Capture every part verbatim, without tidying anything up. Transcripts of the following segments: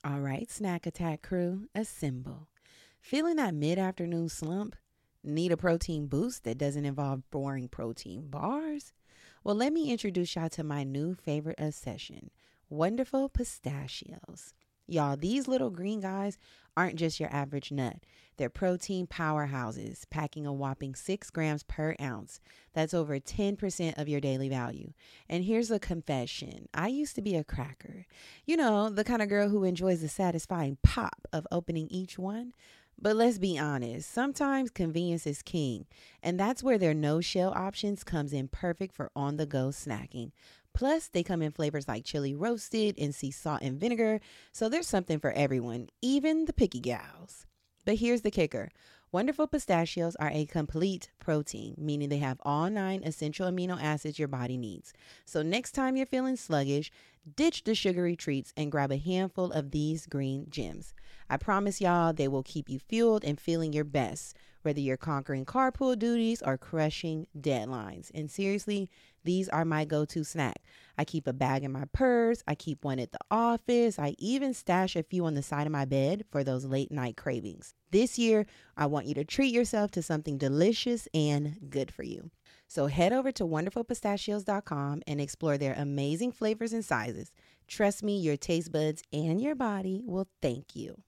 All right, Snack Attack crew, assemble. Feeling that mid afternoon slump? Need a protein boost that doesn't involve boring protein bars? Well, let me introduce y'all to my new favorite obsession, Wonderful Pistachios. Y'all, these little green guys aren't just your average nut. They're protein powerhouses, packing a whopping six grams per ounce. That's over ten percent of your daily value. And here's a confession. I used to be a cracker. You know, the kind of girl who enjoys the satisfying pop of opening each one. But let's be honest, sometimes convenience is king, and that's where their no-shell options comes in perfect for on-the-go snacking. Plus, they come in flavors like chili roasted and sea salt and vinegar, so there's something for everyone, even the picky gals. But here's the kicker. Wonderful Pistachios are a complete protein, meaning they have all nine essential amino acids your body needs. So next time you're feeling sluggish, ditch the sugary treats and grab a handful of these green gems. I promise y'all they will keep you fueled and feeling your best, whether you're conquering carpool duties or crushing deadlines. And seriously, these are my go-to snack. I keep a bag in my purse. I keep one at the office. I even stash a few on the side of my bed for those late night cravings. This year, I want you to treat yourself to something delicious and good for you. So head over to wonderful pistachios dot com and explore their amazing flavors and sizes. Trust me, your taste buds and your body will thank you.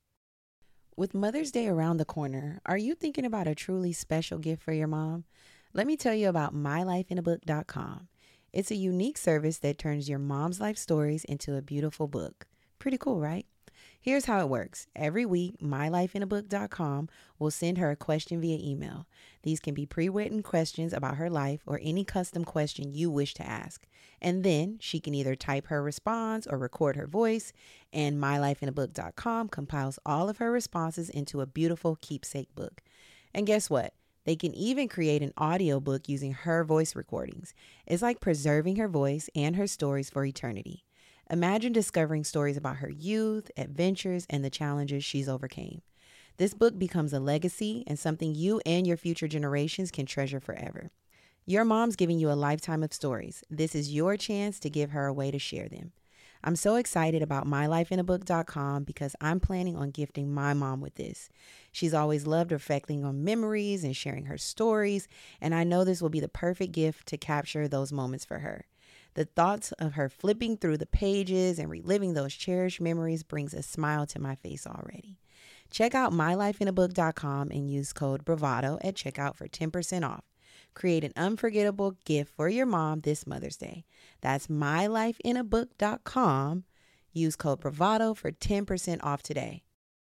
With Mother's Day around the corner, are you thinking about a truly special gift for your mom? Let me tell you about my life in a book dot com. It's a unique service that turns your mom's life stories into a beautiful book. Pretty cool, right? Here's how it works. Every week, my life in a book dot com will send her a question via email. These can be pre-written questions about her life or any custom question you wish to ask. And then she can either type her response or record her voice, and my life in a book dot com compiles all of her responses into a beautiful keepsake book. And guess what? They can even create an audiobook using her voice recordings. It's like preserving her voice and her stories for eternity. Imagine discovering stories about her youth, adventures, and the challenges she's overcame. This book becomes a legacy and something you and your future generations can treasure forever. Your mom's giving you a lifetime of stories. This is your chance to give her a way to share them. I'm so excited about my life in a book dot com because I'm planning on gifting my mom with this. She's always loved reflecting on memories and sharing her stories, and I know this will be the perfect gift to capture those moments for her. The thoughts of her flipping through the pages and reliving those cherished memories brings a smile to my face already. Check out my life in a book dot com and use code BRAVADO at checkout for ten percent off. Create an unforgettable gift for your mom this Mother's Day. That's my life in a book dot com. Use code BRAVADO for ten percent off today.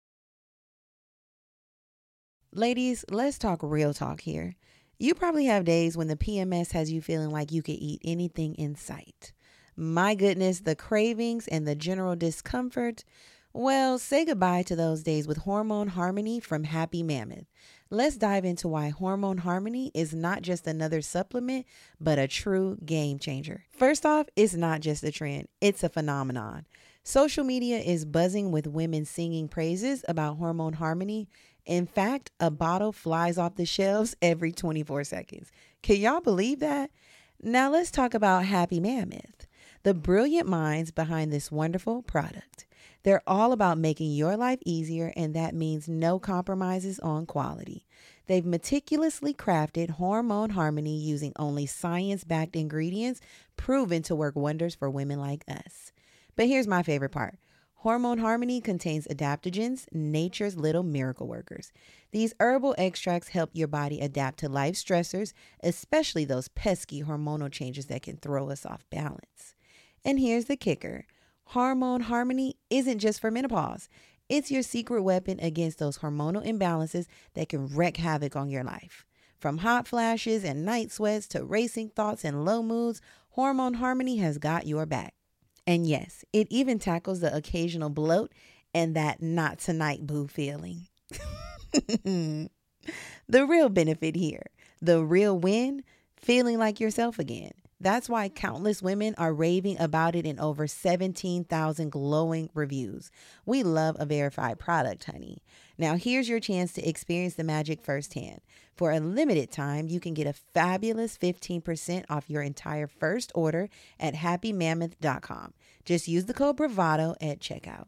Ladies, let's talk real talk here. You probably have days when the P M S has you feeling like you could eat anything in sight. My goodness, the cravings and the general discomfort. Well, say goodbye to those days with Hormone Harmony from Happy Mammoth. Let's dive into why Hormone Harmony is not just another supplement, but a true game changer. First off, it's not just a trend, it's a phenomenon. Social media is buzzing with women singing praises about Hormone Harmony. In fact, a bottle flies off the shelves every twenty-four seconds. Can y'all believe that? Now let's talk about Happy Mammoth, the brilliant minds behind this wonderful product. They're all about making your life easier, and that means no compromises on quality. They've meticulously crafted Hormone Harmony using only science-backed ingredients proven to work wonders for women like us. But here's my favorite part. Hormone Harmony contains adaptogens, nature's little miracle workers. These herbal extracts help your body adapt to life stressors, especially those pesky hormonal changes that can throw us off balance. And here's the kicker. Hormone Harmony isn't just for menopause. It's your secret weapon against those hormonal imbalances that can wreak havoc on your life. From hot flashes and night sweats to racing thoughts and low moods, Hormone Harmony has got your back. And yes, it even tackles the occasional bloat and that not tonight boo feeling. The real benefit here, the real win, feeling like yourself again. That's why countless women are raving about it in over seventeen thousand glowing reviews. We love a verified product, honey. Now here's your chance to experience the magic firsthand. For a limited time, you can get a fabulous fifteen percent off your entire first order at happy mammoth dot com. Just use the code BRAVADO at checkout.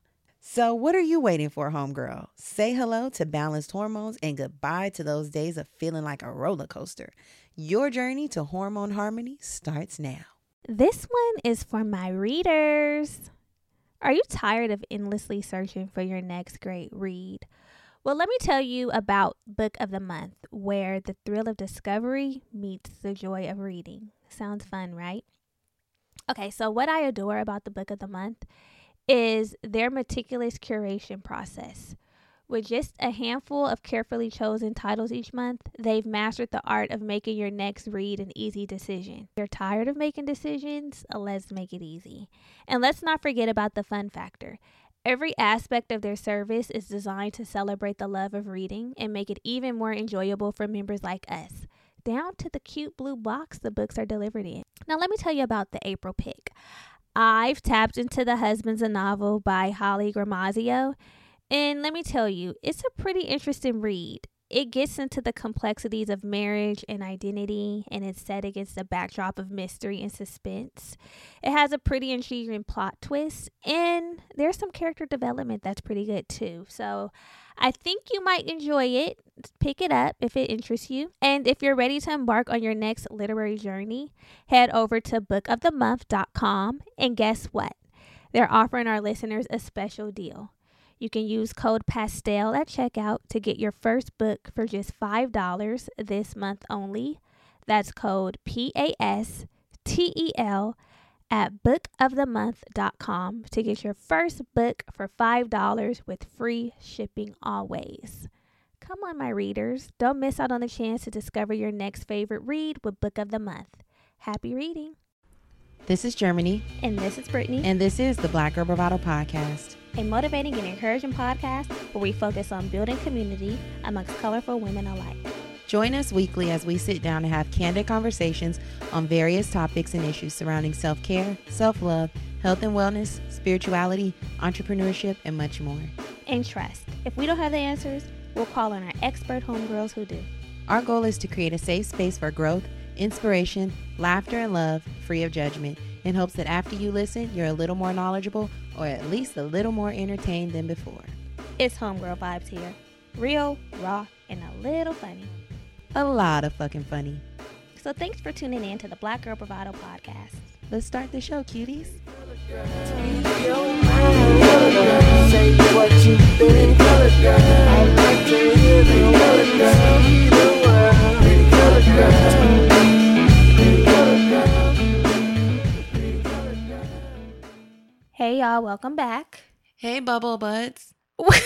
So what are you waiting for, homegirl? Say hello to balanced hormones and goodbye to those days of feeling like a roller coaster. Your journey to hormone harmony starts now. This one is for my readers. Are you tired of endlessly searching for your next great read? Well, let me tell you about Book of the Month, where the thrill of discovery meets the joy of reading. Sounds fun, right? Okay, so what I adore about the Book of the Month is their meticulous curation process. With just a handful of carefully chosen titles each month, they've mastered the art of making your next read an easy decision. If you're tired of making decisions? Let's make it easy. And let's not forget about the fun factor. Every aspect of their service is designed to celebrate the love of reading and make it even more enjoyable for members like us, down to the cute blue box the books are delivered in. Now, let me tell you about the April pick. I've tapped into The Husband's a Novel by Holly Gramazio, and let me tell you, it's a pretty interesting read. It gets into the complexities of marriage and identity, and it's set against a backdrop of mystery and suspense. It has a pretty intriguing plot twist, and there's some character development that's pretty good too. So I think you might enjoy it. Pick it up if it interests you. And if you're ready to embark on your next literary journey, head over to book of the month dot com, and guess what? They're offering our listeners a special deal. You can use code PASTEL at checkout to get your first book for just five dollars this month only. That's code P A S T E L at book of the month dot com to get your first book for five dollars with free shipping always. Come on, my readers. Don't miss out on the chance to discover your next favorite read with Book of the Month. Happy reading. This is Germany. And this is Brittany. And this is the Black Girl Bravado Podcast. A motivating and encouraging podcast where we focus on building community amongst colorful women alike. Join us weekly as we sit down and have candid conversations on various topics and issues surrounding self-care, self-love, health and wellness, spirituality, entrepreneurship, and much more. And trust, if we don't have the answers, we'll call on our expert homegirls who do. Our goal is to create a safe space for growth, inspiration, laughter, and love, free of judgment, in hopes that after you listen, you're a little more knowledgeable or at least a little more entertained than before. It's homegirl vibes here. Real, raw, and a little funny. A lot of fucking funny. So thanks for tuning in to the Black Girl Bravado Podcast. Let's start the show, cuties. Say what you think, color girl. I like to hear the color girl. The world, pretty color girl. Pretty color girl. Pretty color girl. Hey y'all, welcome back. Hey, bubble butts. What?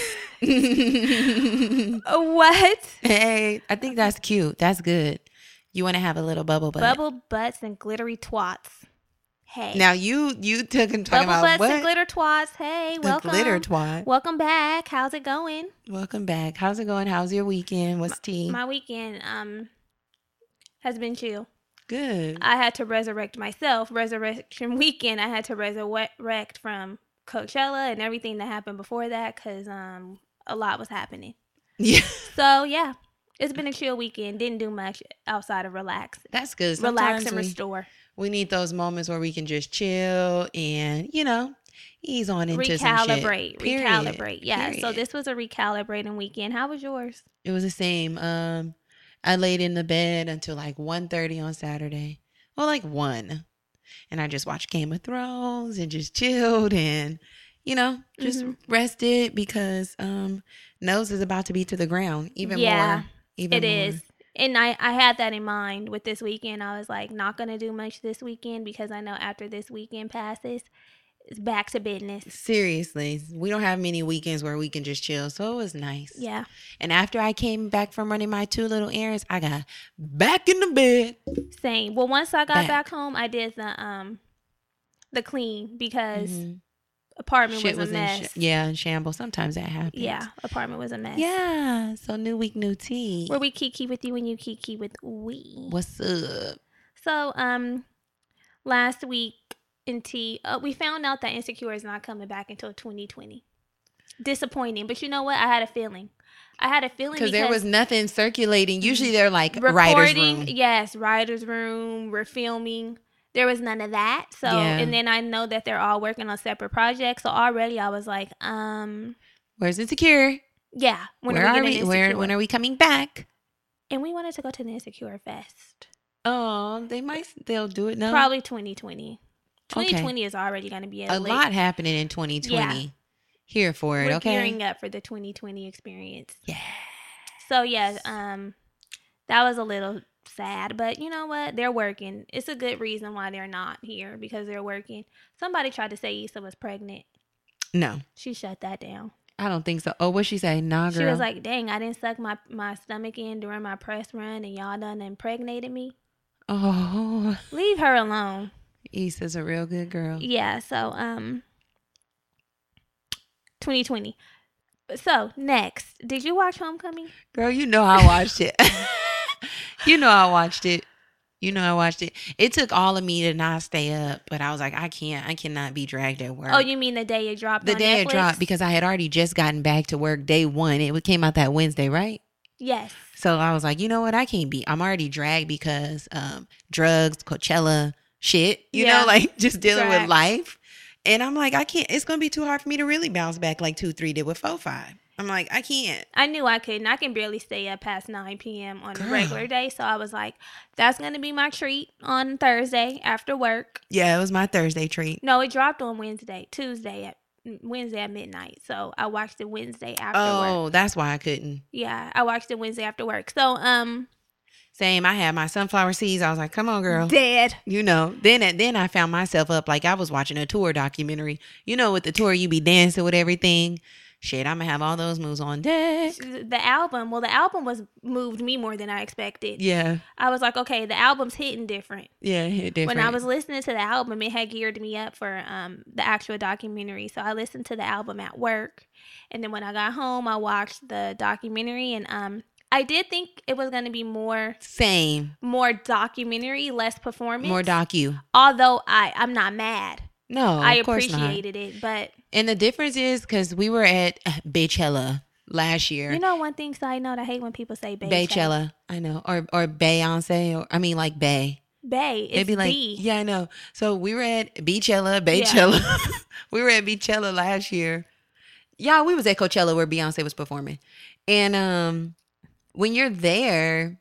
Hey, I think that's cute. That's good. You want to have a little bubble butt. Bubble butts and glittery twats. Hey. Now you you took and talking Bubble about butts what? and glitter twats. Hey, The welcome. glitter twat. Welcome back. How's it going? Welcome back. How's it going? How's your weekend? What's tea? My weekend um has been chill. Good. I had to resurrect myself. Resurrection weekend. I had to resurrect from Coachella and everything that happened before that because um a lot was happening. Yeah. So yeah, it's been a chill weekend. Didn't do much outside of relax. That's good. Relax Sometimes and we, restore. we need those moments where we can just chill and, you know, ease on into Recalibrate. some shit. Recalibrate. Period. Yeah. Period. So this was a recalibrating weekend. How was yours? It was the same. Um, I laid in the bed until like one thirty on Saturday. Well, like one. And I just watched Game of Thrones and just chilled and, you know, just Mm-hmm. rested because um, nose is about to be to the ground even Yeah, more. Even It more. is. And I, I had that in mind with this weekend. I was like, not going to do much this weekend because I know after this weekend passes, it's back to business. Seriously, we don't have many weekends where we can just chill. So it was nice. Yeah. And after I came back from running my two little errands, I got back in the bed. Same. Well, once I got Back. back, home, I did the um the clean because Mhm. apartment Shit was a in mess. sh- yeah, in shambles. Sometimes that happens. Yeah, apartment was a mess. Yeah. So new week, new tea. Where we kiki with you and you kiki with we. What's up? So, um, last week in tea, uh, we found out that Insecure is not coming back until twenty twenty. Disappointing, but you know what? I had a feeling. I had a feeling Because there was nothing circulating. Usually they're like recording. writer's room. Yes, writer's room. We're filming. there was none of that. So, Yeah. and then I know that they're all working on separate projects. So already I was like, um, Where's Insecure? yeah. When Where are are we we? getting Where? Insecure? When are we coming back? And we wanted to go to the Insecure Fest. Oh, they might. They'll do it now. Probably twenty twenty. Okay. twenty twenty is already going to be a, A lit- lot happening in twenty twenty. Yeah. Here for it. We're Okay. gearing up for the twenty twenty experience. Yeah. So yeah, um, that was a little sad, but you know what? They're working. It's a good reason why they're not here because they're working. Somebody tried to say Issa was pregnant. No, She shut that down. I don't think so. Oh, what'd she say? Nah, girl. She was like, "Dang, I didn't suck my my stomach in during my press run, and y'all done impregnated me. oh, Leave her alone." Issa's a real good girl. Yeah. So um, twenty twenty. So next, did you watch Homecoming? Girl, you know I watched it. You know I watched it. You know I watched it. It took all of me to not stay up, but I was like, I can't. I cannot be dragged at work. Oh, you mean the day it dropped? the on day Netflix? it dropped, because I had already just gotten back to work day one. It came out that Wednesday, right? Yes. So I was like, you know what? I can't be. I'm already dragged because um, drugs, Coachella, shit. You Yeah. know, like just dealing Dragged. with life. And I'm like, I can't. It's gonna be too hard for me to really bounce back like two, three did with four, five. I'm like, I can't. I knew I couldn't. I can barely stay up past nine p.m. on Girl. a regular day. So I was like, that's going to be my treat on Thursday after work. Yeah, it was my Thursday treat. No, it dropped on Wednesday, Tuesday at Wednesday at midnight. So I watched it Wednesday after work. Oh, that's why I couldn't. Yeah, I watched it Wednesday after work. So, um, Same. I had my sunflower seeds. I was like, come on, girl. dead. You know, then then I found myself up like I was watching a tour documentary. You know, with the tour, you be dancing with everything. Shit, I'm gonna have all those moves on deck. The album, well, the album was moved me more than I expected. Yeah, I was like, okay, the album's hitting different. yeah, it hit different. When I was listening to the album, it had geared me up for um the actual documentary. So I listened to the album at work, and then when I got home, I watched the documentary, and um I did think it was going to be more Same, more documentary, less performance. more docu. Although I I'm not mad. No, I of course not. appreciated it, but And the difference is because we were at uh, Baychella last year. you know one thing, side note, I hate when people say Bay. Baychella, I know, or or Beyonce, or I mean like Bay. Bay. It's It'd be like, B. yeah, I know. So we were at Beachella, Baychella. We were at Beachella last year. Yeah, we was at Coachella where Beyonce was performing. And um, when you're there,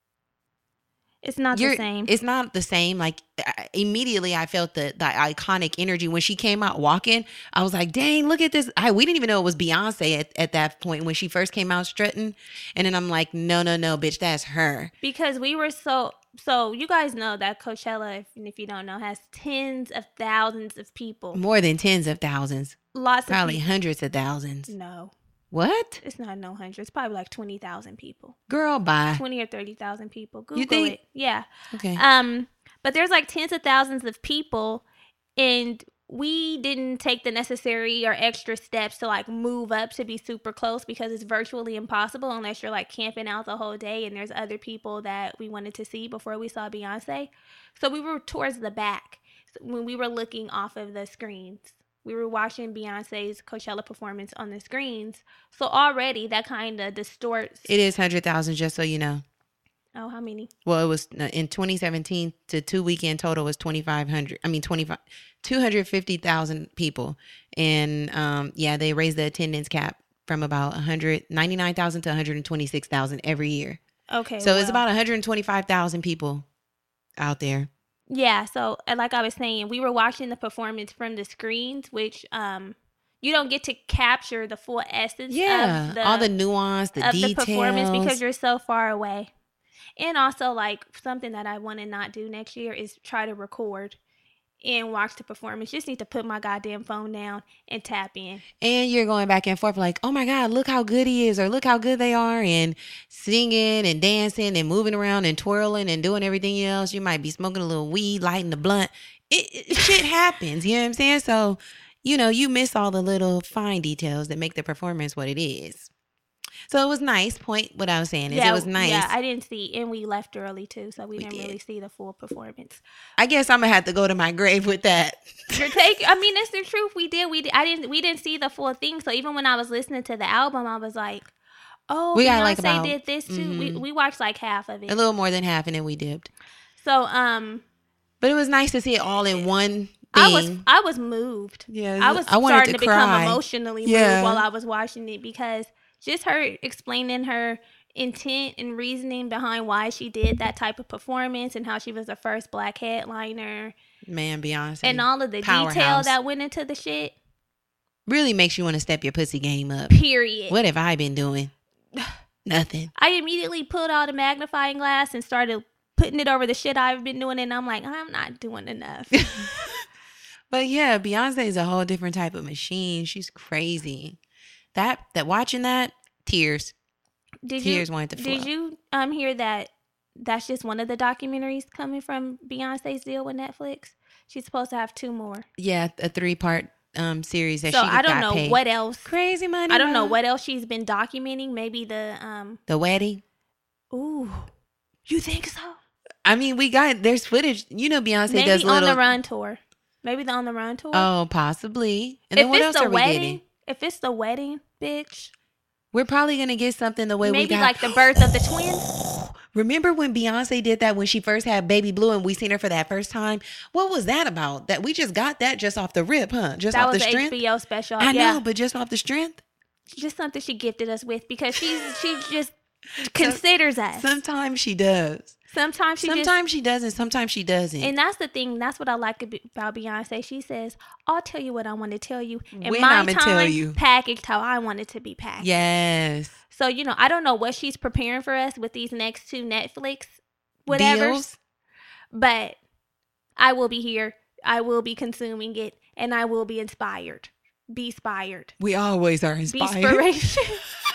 It's not you're, the same. it's not the same. Like I- immediately, I felt the the iconic energy when she came out walking. I was like, "Dang, look at this!" I we didn't even know it was Beyonce at, at that point when she first came out strutting. And then I'm like, "No, no, no, bitch, that's her." Because we were so so you guys know that Coachella, if, if you don't know, has tens of thousands of people. More than tens of thousands, Lots probably of people. hundreds of thousands. No, What, it's not no hundreds. It's probably like twenty thousand people. girl? Bye. Twenty or thirty thousand people. Google think? it. Yeah. Okay. Um, but there's like tens of thousands of people, and we didn't take the necessary or extra steps to like move up to be super close because it's virtually impossible unless you're like camping out the whole day and there's other people that we wanted to see before we saw Beyonce. So we were towards the back when we were looking off of the screens. We were watching Beyonce's Coachella performance on the screens. So already that kind of distorts. It is one hundred thousand, just so you know. Oh, how many? Well, it was no, in twenty seventeen to two weekend total was twenty-five hundred. I mean, twenty-five, two hundred fifty thousand people. And um, yeah, they raised the attendance cap from about one hundred ninety-nine thousand to one hundred twenty-six thousand every year. Okay. So it's well. about one hundred twenty-five thousand people out there. Yeah, so uh, like I was saying, we were watching the performance from the screens, which um you don't get to capture the full essence Yeah, of the, all the nuance, the of details. the performance because you're so far away. And also, like, something that I want to not do next year is try to record and watch the performance. Just need to put my goddamn phone down and tap in. And you're going back and forth like, oh my God, look how good he is, or look how good they are, and singing and dancing and moving around and twirling and doing everything else. You might be smoking a little weed, lighting the blunt. It, it shit happens, you know what I'm saying? So, you know, you miss all the little fine details that make the performance what it is. So it was nice. Point what I was saying is it was nice. Yeah, I didn't see, and we left early too, so we, We didn't did. really see the full performance. I guess I'm gonna have to go to my grave with that. Your take, I mean, it's the truth. We did. We did, I didn't. We didn't see the full thing. So even when I was listening to the album, I was like, "Oh, We Beyonce got, like, about- did this too." We mhm. we watched like half of it. A little more than half, and then we dipped. So um, But it was nice to see it all in one thing. I was I was moved. Yeah, I was I wanted starting to to, become cry. emotionally Yeah. moved while I was watching it because just her explaining her intent and reasoning behind why she did that type of performance and how she was the first black headliner Man, Beyonce. and all of the detail Powerhouse. that went into the shit. Really makes you want to step your pussy game up. Period. What have I been doing? Nothing. I immediately pulled out a magnifying glass and started putting it over the shit I've been doing, and I'm like, I'm not doing enough. But yeah, Beyonce is a whole different type of machine. She's crazy. That that watching that, tears. Did Tears you wanted to flow. did you um hear that that's just one of the documentaries coming from Beyonce's deal with Netflix? She's supposed to have two more. Yeah, a three part um series that So she I don't got know paid. what else. Crazy money. I don't know man. what else she's been documenting. Maybe the um The wedding. ooh. You think so? I mean, we got there's footage. You know, Beyonce Maybe does on little. the run tour. Maybe the on the run tour. Oh, possibly. And if then what it's else the are we wedding, getting? if it's the wedding, bitch. We're probably gonna get something the way we Maybe got. like the birth of the twins. Remember when Beyonce did that when she first had Baby Blue and we seen her for that first time? What was that about? That we just got that just off the rip, huh? Just That off was the the strength. H B O special. I yeah. know, but just off the strength. Just something she gifted us with because she's she just considers us. Sometimes she does. Sometimes she just, Sometimes she doesn't. Sometimes she doesn't. and that's the thing. That's what I like ab- about Beyonce. She says, "I'll tell you what I want to tell you, and When my I'ma time tell you." packaged how I want it to be packaged." yes. So you know, I don't know what she's preparing for us with these next two Netflix whatever, Deals. but I will be here. I will be consuming it, and I will be inspired. Be inspired. We always are Be inspired. inspiration.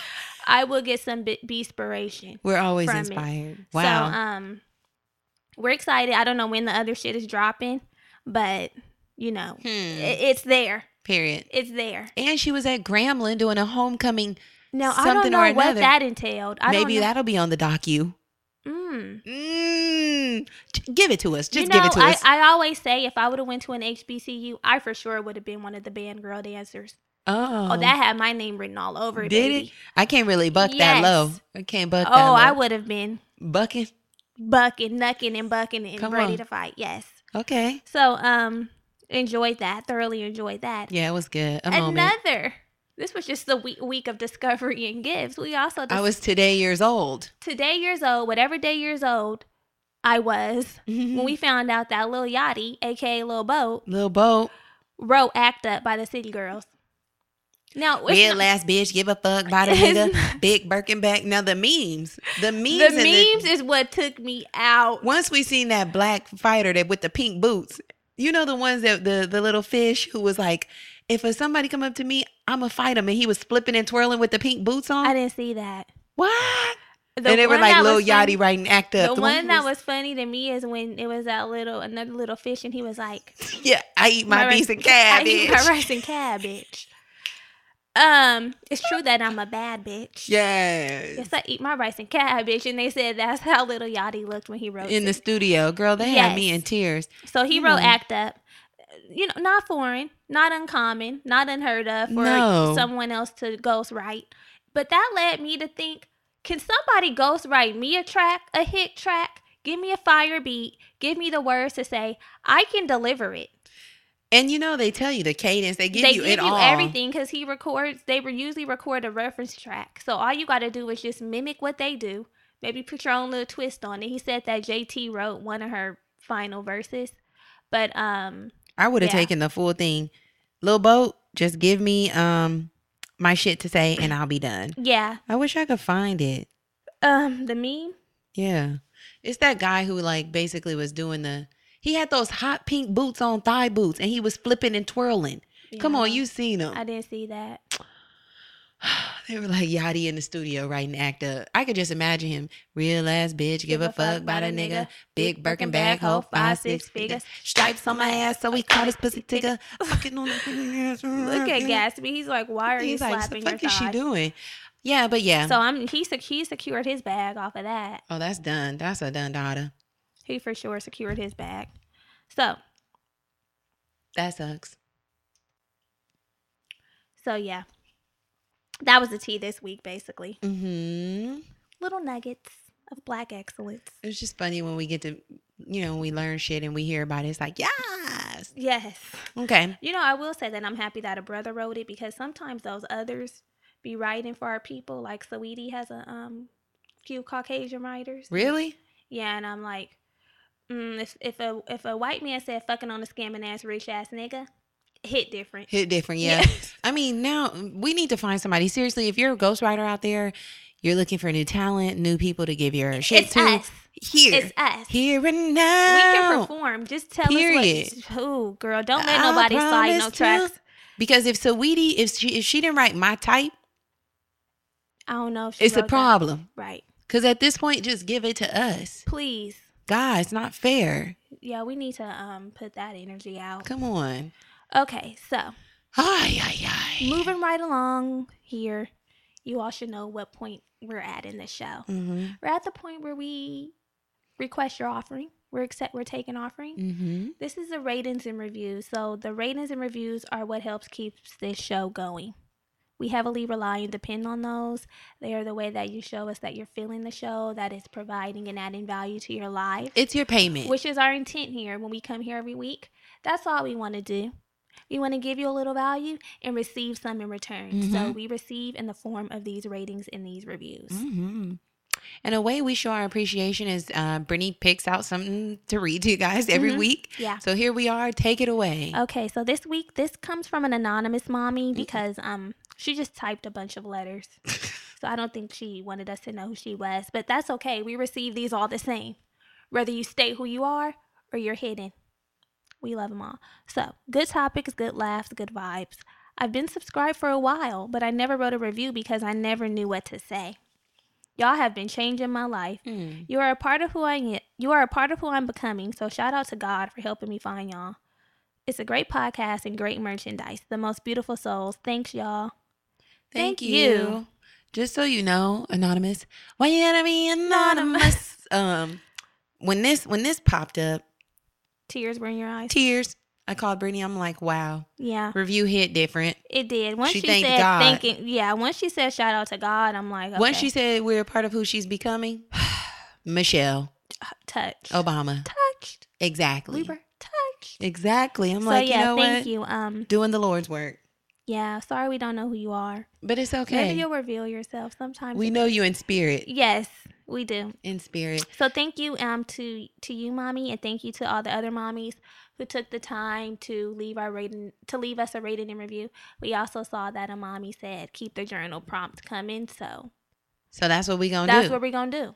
I will get some be inspiration. We're always from it. inspired. So, Wow. um, we're excited. I don't know when the other shit is dropping, but you know, Hmm. it, it's there. Period. It's there. And she was at Grambling doing a homecoming. Now I Something don't or know what another. that entailed. I Maybe don't know. that'll be on the docu. Mm. Mm. J- Give it to us. Just you know, give it to I, us. I always say if I would have went to an H B C U, I for sure would have been one of the band girl dancers. oh. Oh, that had my name written all over it. Did baby. it? I can't really buck that Yes. low. I can't buck that Oh, low. I would have been Bucking? bucking, knucking, and bucking and Come ready on. to fight. Yes. Okay. So, um, enjoyed that. Thoroughly enjoyed that. Yeah, it was good. A moment. Another. This was just the week, week of discovery and gifts. We also dis- I was today years old. today years old, whatever day years old I was when we found out that Lil Yachty, aka Lil Boat, Little boat. wrote "Act Up" by the City Girls. Now, it's Real not- ass bitch, give a fuck by the It's nigga. not- Big Birkenback. Now the memes. The memes. the and memes is what took me out. Once we seen that black fighter that with the pink boots, you know the ones that the the little fish who was like, if a, somebody come up to me, I'ma fight him, and he was flipping and twirling with the pink boots on. I didn't see that. What? The and they were one like that Lil was Yachty funny- writing "Act Up." The one that was funny to me is when it was that little another little fish, and he was like, yeah, I eat my, rice- beans and cabbage. I eat my rice and cabbage. Um, it's true that I'm a bad bitch. Yes. Yes, I eat my rice and cabbage, and they said that's how Little Yachty looked when he wrote In the it. studio, girl, they had me Yes. in tears. So he wrote Mm. "Act Up." You know, not foreign, not uncommon, not unheard of for No. someone else to ghostwrite. But that led me to think, can somebody ghostwrite me a track, a hit track? Give me a fire beat. Give me the words to say, I can deliver it. And you know, they tell you the cadence. They give they you give it you all. everything because he records, they were usually record a reference track. So all you got to do is just mimic what they do. Maybe put your own little twist on it. He said that J T wrote one of her final verses. But, um... I would have Yeah. taken the full thing. Lil Boat, just give me um my shit to say and I'll be done. yeah. I wish I could find it. Um, the meme? Yeah. It's that guy who like basically was doing the he had those hot pink boots on, thigh boots, and he was flipping and twirling. Come Yeah. on, you seen him. I didn't see that. They were like Yachty in the studio writing "Act Up." I could just imagine him. Real ass bitch, give a fuck about a nigga. Big Birkin bag, hoe, five, six figures. Stripes on my ass, so he caught his pussy ticker. Fucking on the Look at Gatsby. He's like, why are you He's like, slapping what the your fuck is she thigh? doing? Yeah, but yeah. So I'm he sec- he secured his bag off of that. oh, that's done. That's a done daughter. He for sure secured his bag. So That sucks. so yeah. That was the tea this week, basically. Mm-hmm. Little nuggets of Black excellence. It's just funny when we get to, you know, we learn shit and we hear about it. It's like, yes. Yes. Okay. You know, I will say that I'm happy that a brother wrote it, because sometimes those others be writing for our people. Like Saweetie has a um few Caucasian writers. Really? Yeah, and I'm like, mm, if if a if a white man said fucking on a scamming ass rich ass nigga, hit different. Hit different, yeah. Yes. I mean, now we need to find somebody. Seriously, if you're a ghostwriter out there, you're looking for new talent, new people to give your shit It's to. us. Here. It's us. Here and We now. can perform. Just tell Period. us what. Ooh, girl, don't let I nobody slide no promise tracks. to. Because if Saweetie, if she if she didn't write my type, I don't know if she it's a wrote that. problem. Right. Because at this point, just give it to us. Please. God, it's not fair. Yeah, we need to um put that energy out. Come on. Okay, so Ay, ay, ay. moving right along here, you all should know what point we're at in the show. Mm-hmm. We're at the point where we request your offering. We're accept. We're taking offering. Mm-hmm. This is the ratings and reviews. So the ratings and reviews are what helps keeps this show going. We heavily rely and depend on those. They are the way that you show us that you're feeling the show, that it's providing and adding value to your life, It's your payment. which is our intent here when we come here every week. That's all we want to do. We want to give you a little value and receive some in return. Mhm. So we receive in the form of these ratings and these reviews. Mm-hmm. And a way we show our appreciation is uh, Brittany picks out something to read to you guys every Mhm. week. Yeah. So here we are. Take it away. Okay, so this week, this comes from an anonymous mommy because um she just typed a bunch of letters. So I don't think she wanted us to know who she was, but that's okay. We receive these all the same, whether you state who you are or you're hidden. We love them all. So, good topics, good laughs, good vibes. I've been subscribed for a while, but I never wrote a review because I never knew what to say. Y'all have been changing my life. Mm. You are a part of who I am. You are a part of who I'm becoming. So shout out to God for helping me find y'all. It's a great podcast and great merchandise. The most beautiful souls. Thanks, y'all. Thank, Thank you. you. Just so you know, anonymous. Why you gotta be anonymous? um, when this when this popped up, Tears were in your eyes. tears. I called Brittany. I'm like, wow, Yeah, review hit different. it did. Once She she, thanked said God. thanking, yeah, once she said shout out to God, I'm like, okay. Once she said we're a part of who she's becoming, Michelle touched. Obama. touched. Exactly. We were touched. Exactly. I'm So like, yeah, you know thank what? you. Um, Doing the Lord's work. yeah, sorry we don't know who you are. But it's Maybe okay. you'll reveal yourself sometimes. We it- know you in spirit. Yes, we do. In spirit. So thank you um to to you, mommy, and thank you to all the other mommies who took the time to leave our rating to leave us a rating and review. We also saw that a mommy said keep the journal prompt coming, so So that's what we gonna that's do. what we're gonna do.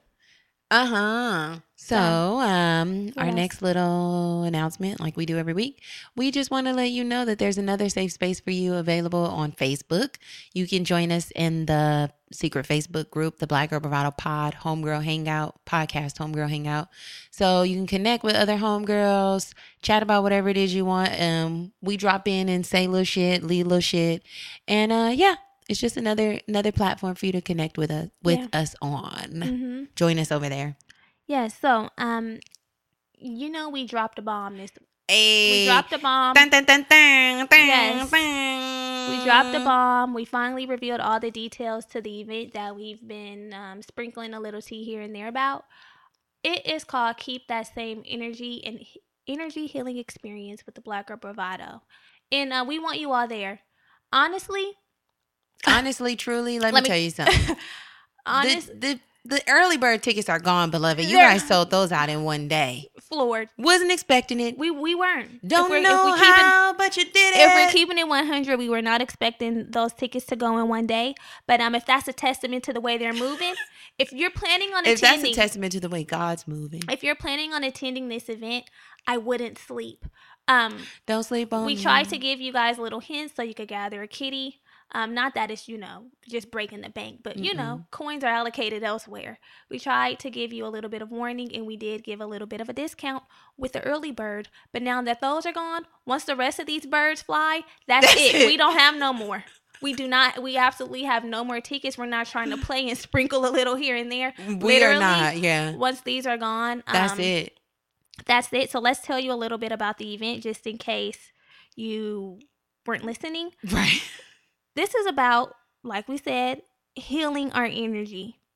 Uh-huh. So, um, What our else? next little announcement, like we do every week, we just want to let you know that there's another safe space for you available on Facebook. You can join us in the secret Facebook group, the Black Girl Bravado Pod Homegirl Hangout, podcast Homegirl Hangout. So you can connect with other homegirls, chat about whatever it is you want. Um, we drop in and say little shit, leave little shit. And uh yeah, it's just another another platform for you to connect with us with Yeah. us on. Mm-hmm. Join us over there. Yes. So um, you know we dropped a bomb this. Hey. We dropped a bomb. Dun, dun, dun, dun, dun, Yes. dun. We dropped a bomb. We finally revealed all the details to the event that we've been um, sprinkling a little tea here and there about. It is called Keep That Same Energy and He- Energy Healing Experience with the Black Girl Bravado. And uh, we want you all there. Honestly, Honestly, truly, let, Let me me- tell you something. honest, the, the the early bird tickets are gone, beloved. You They're- guys sold those out in one day. floored. Wasn't expecting it. We we weren't. Don't if we're, know if we're keeping, how, but you did it. If we're keeping it one hundred, we were not expecting those tickets to go in one day. But um, if that's a testament to the way they're moving, if you're planning on if that's a attending, testament to the way God's moving, if you're planning on attending this event, I wouldn't sleep. Um, don't sleep on we me. tried to give you guys little hints so you could gather a kitty. Um, not that it's, you know, just breaking the bank, but, you know, coins are allocated elsewhere. We tried to give you a little bit of warning, and we did give a little bit of a discount with the early bird. But now that those are gone, once the rest of these birds fly, that's, That's it. it. We don't have no more. We do not, we absolutely have no more tickets. We're not trying to play and sprinkle a little here and there. We Literally, are not. Yeah, Once these are gone, that's um, it. That's it. So let's tell you a little bit about the event just in case you weren't listening. Right. This is about, like we said, healing our energy.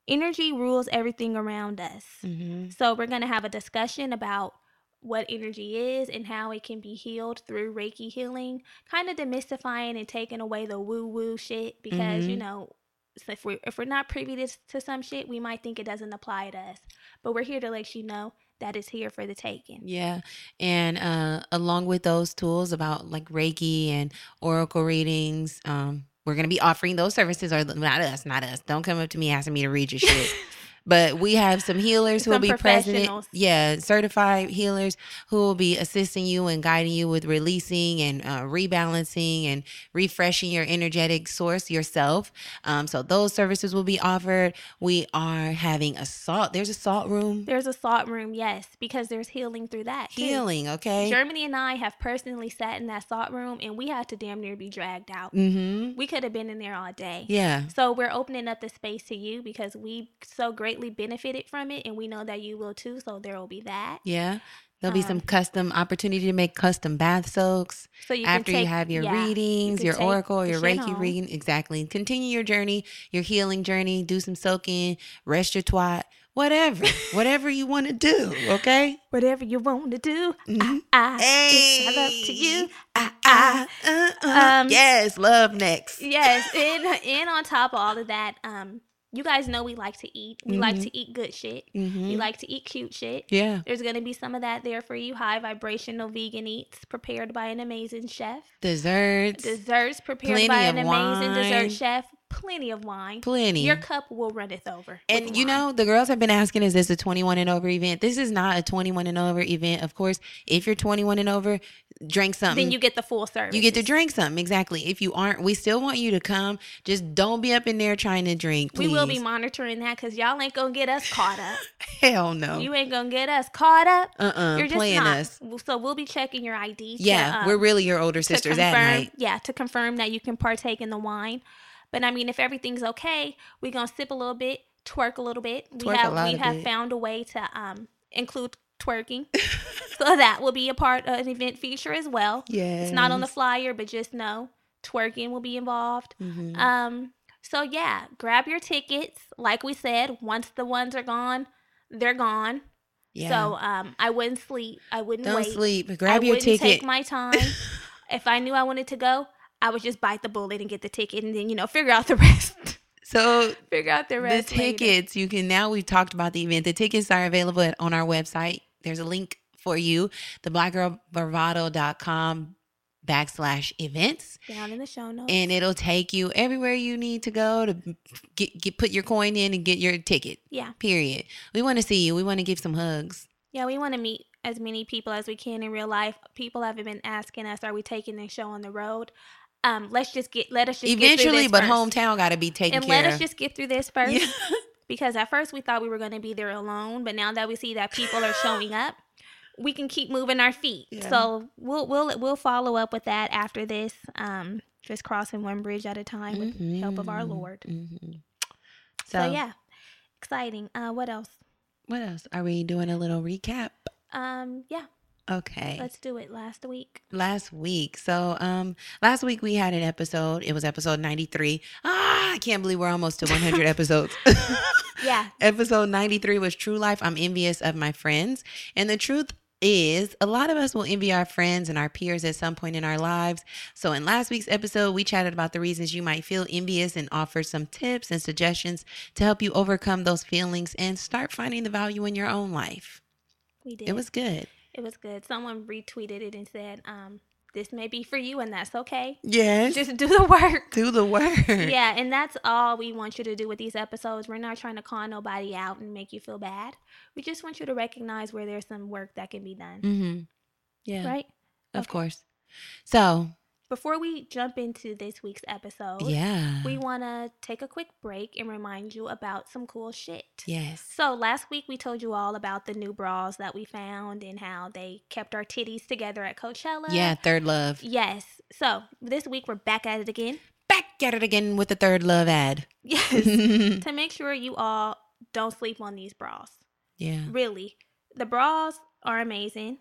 energy rules everything around us. Mm-hmm. So we're going to have a discussion about what energy is and how it can be healed through Reiki healing, kind of demystifying and taking away the woo-woo shit because, Mhm. you know, so if we're, if we're not privy to, to some shit, we might think it doesn't apply to us. But we're here to let you know that it's here for the taking. Yeah. And uh, along with those tools about like Reiki and Oracle readings, um, we're going to be offering those services. Or not us, not us. Don't come up to me asking me to read your shit. But we have some healers who will Some be present. professionals. Yeah, certified healers who will be assisting you and guiding you with releasing and uh, rebalancing and refreshing your energetic source yourself. Um, so those services will be offered. We are having a salt. There's a salt room. There's a salt room, yes, because there's healing through that. too. Healing, okay? Germany and I have personally sat in that salt room and we had to damn near be dragged out. Mm-hmm. We could have been in there all day. Yeah. So we're opening up the space to you because we so greatly benefited from it and we know that you will too. So there will be that. Yeah. There'll be Um, some custom opportunity to make custom bath soaks So you after can take, you have your yeah, readings, you your can take oracle, the your shit Reiki home. reading. Exactly. Continue your journey, your healing journey. Do some soaking, rest your twat, whatever, whatever you want to do. Okay. Whatever you want to do, Mhm. I, I, it's all up to you. Ah, ah, uh, uh. Um, yes. Love next. Yes, and and on top of all of that, um, you guys know we like to eat. We like Mhm. to eat good shit. Mm-hmm. We like to eat cute shit. Yeah. There's gonna be some of that there for you. High vibrational vegan eats prepared by an amazing chef. Desserts. Desserts prepared Plenty by an of amazing wine. dessert chef. Plenty of wine. Plenty. Your cup will runneth over. with And you wine. know, the girls have been asking, is this a twenty-one and over event? This is not a twenty-one and over event. Of course, if you're twenty-one and over, drink something. then you get the full service. You get to drink something. Exactly. If you aren't, we still want you to come. Just don't be up in there trying to drink, please. We will be monitoring that because y'all ain't gonna get us caught up. Hell no. You ain't gonna get us caught up. Uh-uh. You're just Playing not. us. So we'll be checking your I D. Yeah. to, um, we're really your older to sisters confirm, at night. Yeah, to confirm that you can partake in the wine. But I mean, if everything's okay, we're gonna sip a little bit, twerk a little bit. Twerk we a have lot we of have bit. found a way to um include twerking, so that will be a part of an event feature as well. Yes. It's not on the flyer, but just know twerking will be involved. Mhm. Um, so yeah, grab your tickets. Like we said, once the ones are gone, they're gone. Yeah. So um, I wouldn't sleep. I wouldn't don't wait. sleep. Grab I your wouldn't ticket. take my time. If I knew I wanted to go, I would just bite the bullet and get the ticket, and then you know figure out the rest. So figure out the the rest. later. tickets, you can now we've talked about the event. The tickets are available at, on our website. There's a link for you, the black girl bravado dot com backslash events. down in the show notes. And it'll take you everywhere you need to go to get, get put your coin in and get your ticket. yeah, Period. We want to see you. We want to give some hugs. yeah, we want to meet as many people as we can in real life. People have been asking us, "Are we taking this show on the road?" Um, let's just get let us just get through Eventually, this but first. hometown got to be taken and care let us of. just get through this first. Yeah. Because at first we thought we were going to be there alone, but now that we see that people are showing up, we can keep moving our feet. Yeah. So we'll we'll we'll follow up with that after this. Um, just crossing one bridge at a time with the help of our Mhm. Lord. Mhm. So, So, yeah, exciting. Uh, what else? what else? Are we doing a little recap? Um, yeah, Okay. let's do it. Last week, Last week. So, um, last week we had an episode. It was episode ninety-three. Ah, I can't believe we're almost to one hundred episodes. yeah, Episode ninety-three was True Life. I'm envious of my friends. And the truth is, a lot of us will envy our friends and our peers at some point in our lives. So, in last week's episode, we chatted about the reasons you might feel envious and offered some tips and suggestions to help you overcome those feelings and start finding the value in your own life. we did. It was good. it was good. Someone retweeted it and said, um, "This may be for you, and that's okay. Yes. Just do the work." do the work. Yeah, and that's all we want you to do with these episodes. We're not trying to call nobody out and make you feel bad. We just want you to recognize where there's some work that can be done. Mm-hmm. Yeah. Right? Of Okay. course. So, Before we jump into this week's episode, yeah. we want to take a quick break and remind you about some cool shit. Yes. So last week we told you all about the new bras that we found and how they kept our titties together at Coachella. Yeah, third love. Yes. So this week we're back at it again. Back at it again with the third love ad. Yes. yeah. To make sure you all don't sleep on these bras. Really. The bras are amazing.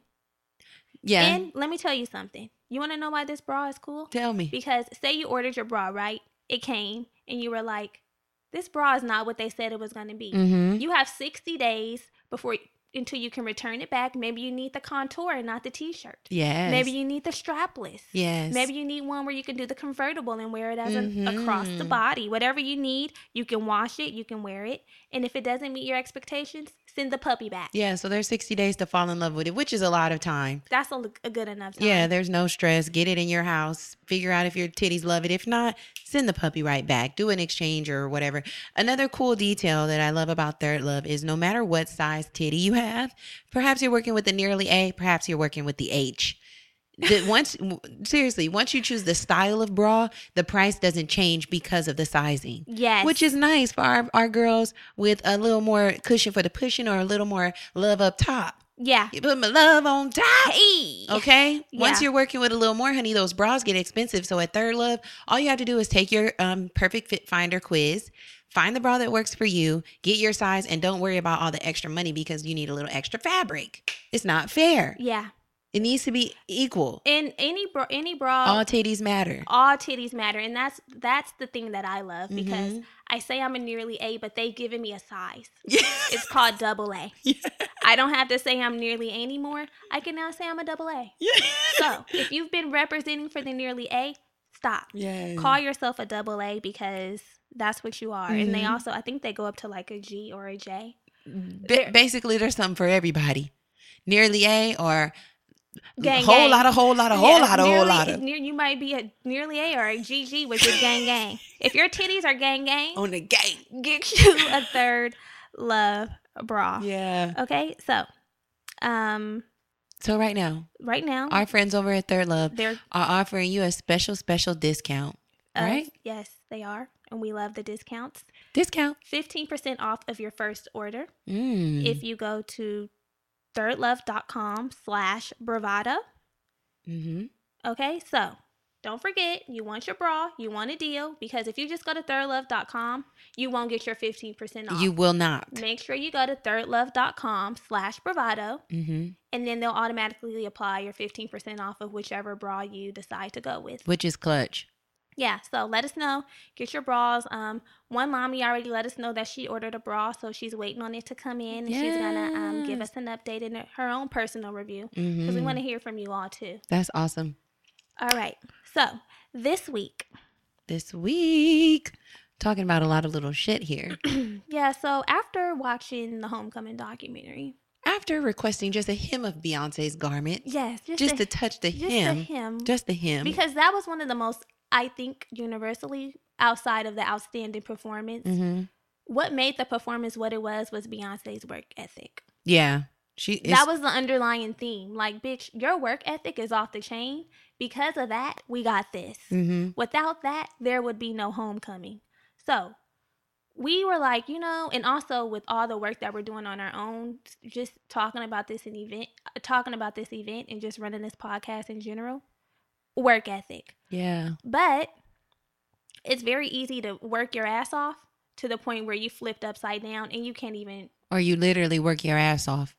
Yeah. And let me tell you something. You want to know why this bra is cool? Tell me. Because say you ordered your bra, right? It came and you were like, this bra is not what they said it was going to be. Mm-hmm. You have sixty days before until you can return it back. Maybe you need the contour and not the t-shirt. Yes. Maybe you need the strapless. Yes. Maybe you need one where you can do the convertible and wear it as an Mhm. across the body. Whatever you need, you can wash it, you can wear it. And if it doesn't meet your expectations, send the puppy back. Yeah, so there's sixty days to fall in love with it, which is a lot of time. That's a, a good enough time. Yeah, there's no stress. Get it in your house. Figure out if your titties love it. If not, send the puppy right back. Do an exchange or whatever. Another cool detail that I love about Third Love is no matter what size titty you have, perhaps you're working with the nearly A, perhaps you're working with the H. The, once seriously, once you choose the style of bra, the price doesn't change because of the sizing. Yes. Which is nice for our, our girls with a little more cushion for the pushing or a little more love up top. Yeah. You put my love on top. Hey. Okay. Once Yeah. you're working with a little more, honey, those bras get expensive. So at Third Love, all you have to do is take your um, perfect fit finder quiz, find the bra that works for you, get your size, and don't worry about all the extra money because you need a little extra fabric. It's not fair. Yeah. It needs to be equal. And any bra, any bra, All titties matter. all titties matter, and that's that's the thing that I love because Mhm. I say I'm a nearly A, but they've given me a size. Yeah. It's called double A. Yeah. I don't have to say I'm nearly A anymore. I can now say I'm a double A. Yeah. So if you've been representing for the nearly A, stop. Yes. Call yourself a double A because that's what you are. And they Mhm. also, I think they go up to like a G or a J. Ba- basically, there's something for everybody. Nearly A or Gang, whole gang. lot of, whole lot of, whole Yeah, lot of, whole nearly- lot of. Near, you might be a nearly A or a G G, which is gang gang. If your titties are gang gang, On the gang. get you a Third Love bra. Yeah. Okay, so um, So right now, right now our friends over at Third Love they're are offering you a special, special discount. uh, Right? Yes, they are, and we love the discounts. Discount. Fifteen percent off of your first order Mm. if you go to thirdlove.com slash bravado. Mm-hmm. Okay, so don't forget, you want your bra, you want a deal, because if you just go to thirdlove dot com, you won't get your fifteen percent off. You will not. Make sure you go to thirdlove.com slash bravado, Mm-hmm. and then they'll automatically apply your fifteen percent off of whichever bra you decide to go with. Which is clutch. Yeah, so let us know. Get your bras. Um, one mommy already let us know that she ordered a bra, so she's waiting on it to come in, and she's gonna um give Yes. us an update in her own personal review because Mm-hmm. we want to hear from you all too. That's awesome. All right, so this week, This week, talking about a lot of little shit here. yeah. So after watching the Homecoming documentary, After requesting just a hem of Beyonce's garment, yes, just, just the, to touch the just hem, the hem, just the hem. because that was one of the most, I think, universally outside of the outstanding performance. Mm-hmm. What made the performance what it was was Beyonce's work ethic. Yeah, she. Is, That was the underlying theme. Like, bitch, your work ethic is off the chain. Because of that, we got this. Mm-hmm. Without that, there would be no Homecoming. So we were like, you know, and also with all the work that we're doing on our own, just talking about this an event, talking about this event and just running this podcast in general, work ethic. Yeah. But it's very easy to work your ass off to the point where you flipped upside down and you can't even. Or you literally work your ass off.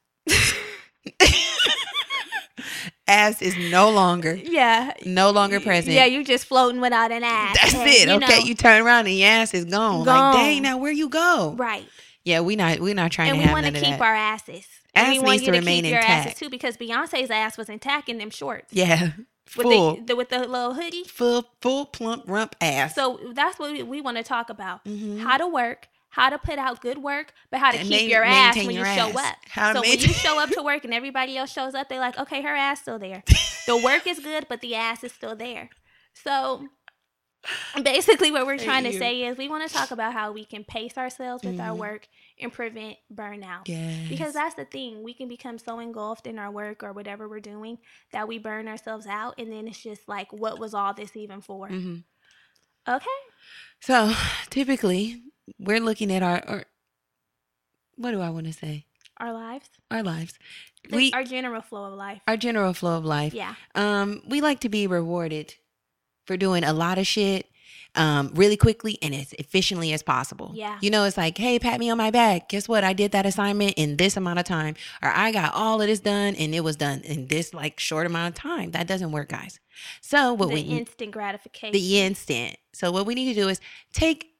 Ass is no longer, Yeah. no longer present. Yeah, you just floating without an ass. That's and, it. you Okay, know, you turn around and your ass is gone. Gone. Like, dang, now where you go? right. Yeah, we not we not trying And to we have want to none of keep that. our asses. Ass and we want needs you to to remain keep your intact. asses too, because Beyonce's ass was intact in them shorts Yeah, with full, the, the with the little hoodie. full, full plump rump ass. So that's what we, we want to talk about: Mhm. how to work, how to put out good work, but how to And keep main- your ass maintain when your you show ass. up. How to so when maintain- you show up to work and everybody else shows up, they're like, okay, her ass still there. The work is good, but the ass is still there. So basically what we're trying to you. say is we want to talk about how we can pace ourselves with our Mhm. work and prevent burnout. Yes. Because that's the thing. We can become so engulfed in our work or whatever we're doing that we burn ourselves out. And then it's just like, what was all this even for? Mhm. Okay. So typically, we're looking at our, our what do I want to say? Our lives. Our lives. The- We our general flow of life. our general flow of life. Yeah. Um, we like to be rewarded for doing a lot of shit um, really quickly and as efficiently as possible. Yeah. You know, it's like, hey, pat me on my back. Guess what? I did that assignment in this amount of time. Or I got all of this done and it was done in this like short amount of time. That doesn't work, guys. So what The we instant gratification. the instant. So what we need to do is take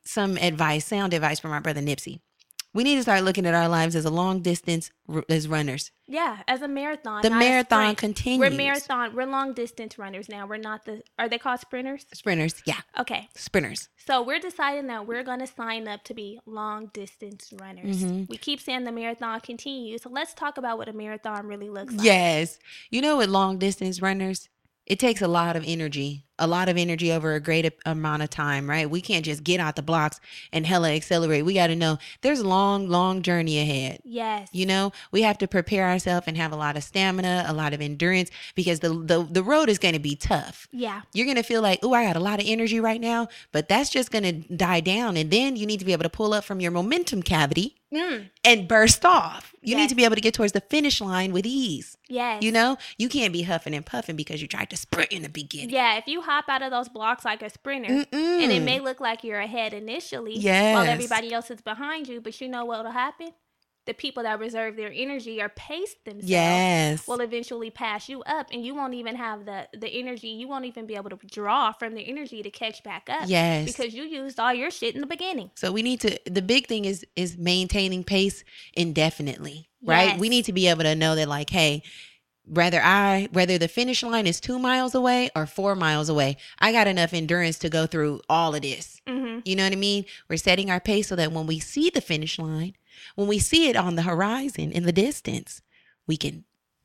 some advice, sound advice from our brother Nipsey. We need to start looking at our lives as a long distance r- as runners. Yeah, as a marathon. The not a marathon sprint. continues. We're marathon. We're long distance runners now. We're not the. Are they called sprinters? Sprinters, yeah, Okay, sprinters. so we're deciding that we're going to sign up to be long distance runners. Mm-hmm. We keep saying the marathon continues. So let's talk about what a marathon really looks like. Yes. You know, with long distance runners, it takes a lot of energy, a lot of energy over a great amount of time, right? We can't just get out the blocks and hella accelerate. We got to know there's a long, long journey ahead. Yes. You know, we have to prepare ourselves and have a lot of stamina, a lot of endurance, because the the, the road is going to be tough. Yeah. You're going to feel like, oh, I got a lot of energy right now, but that's just going to die down. And then you need to be able to pull up from your momentum cavity Mm. and burst off. You Yes. need to be able to get towards the finish line with ease. Yes. You know, you can't be huffing and puffing because you tried to sprint in the beginning. Yeah, if you hop out of those blocks like a sprinter, Mm-mm. and it may look like you're ahead initially while Yes. everybody else is behind you, but you know what will happen? The people that reserve their energy or pace themselves Yes. will eventually pass you up, and you won't even have the, the energy. You won't even be able to draw from the energy to catch back up. Yes. Because you used all your shit in the beginning. So we need to, the big thing is is maintaining pace indefinitely, right? Yes. We need to be able to know that, like, hey, whether I, whether the finish line is two miles away or four miles away, I got enough endurance to go through all of this. Mm-hmm. You know what I mean? We're setting our pace so that when we see the finish line, when we see it on the horizon in the distance, we can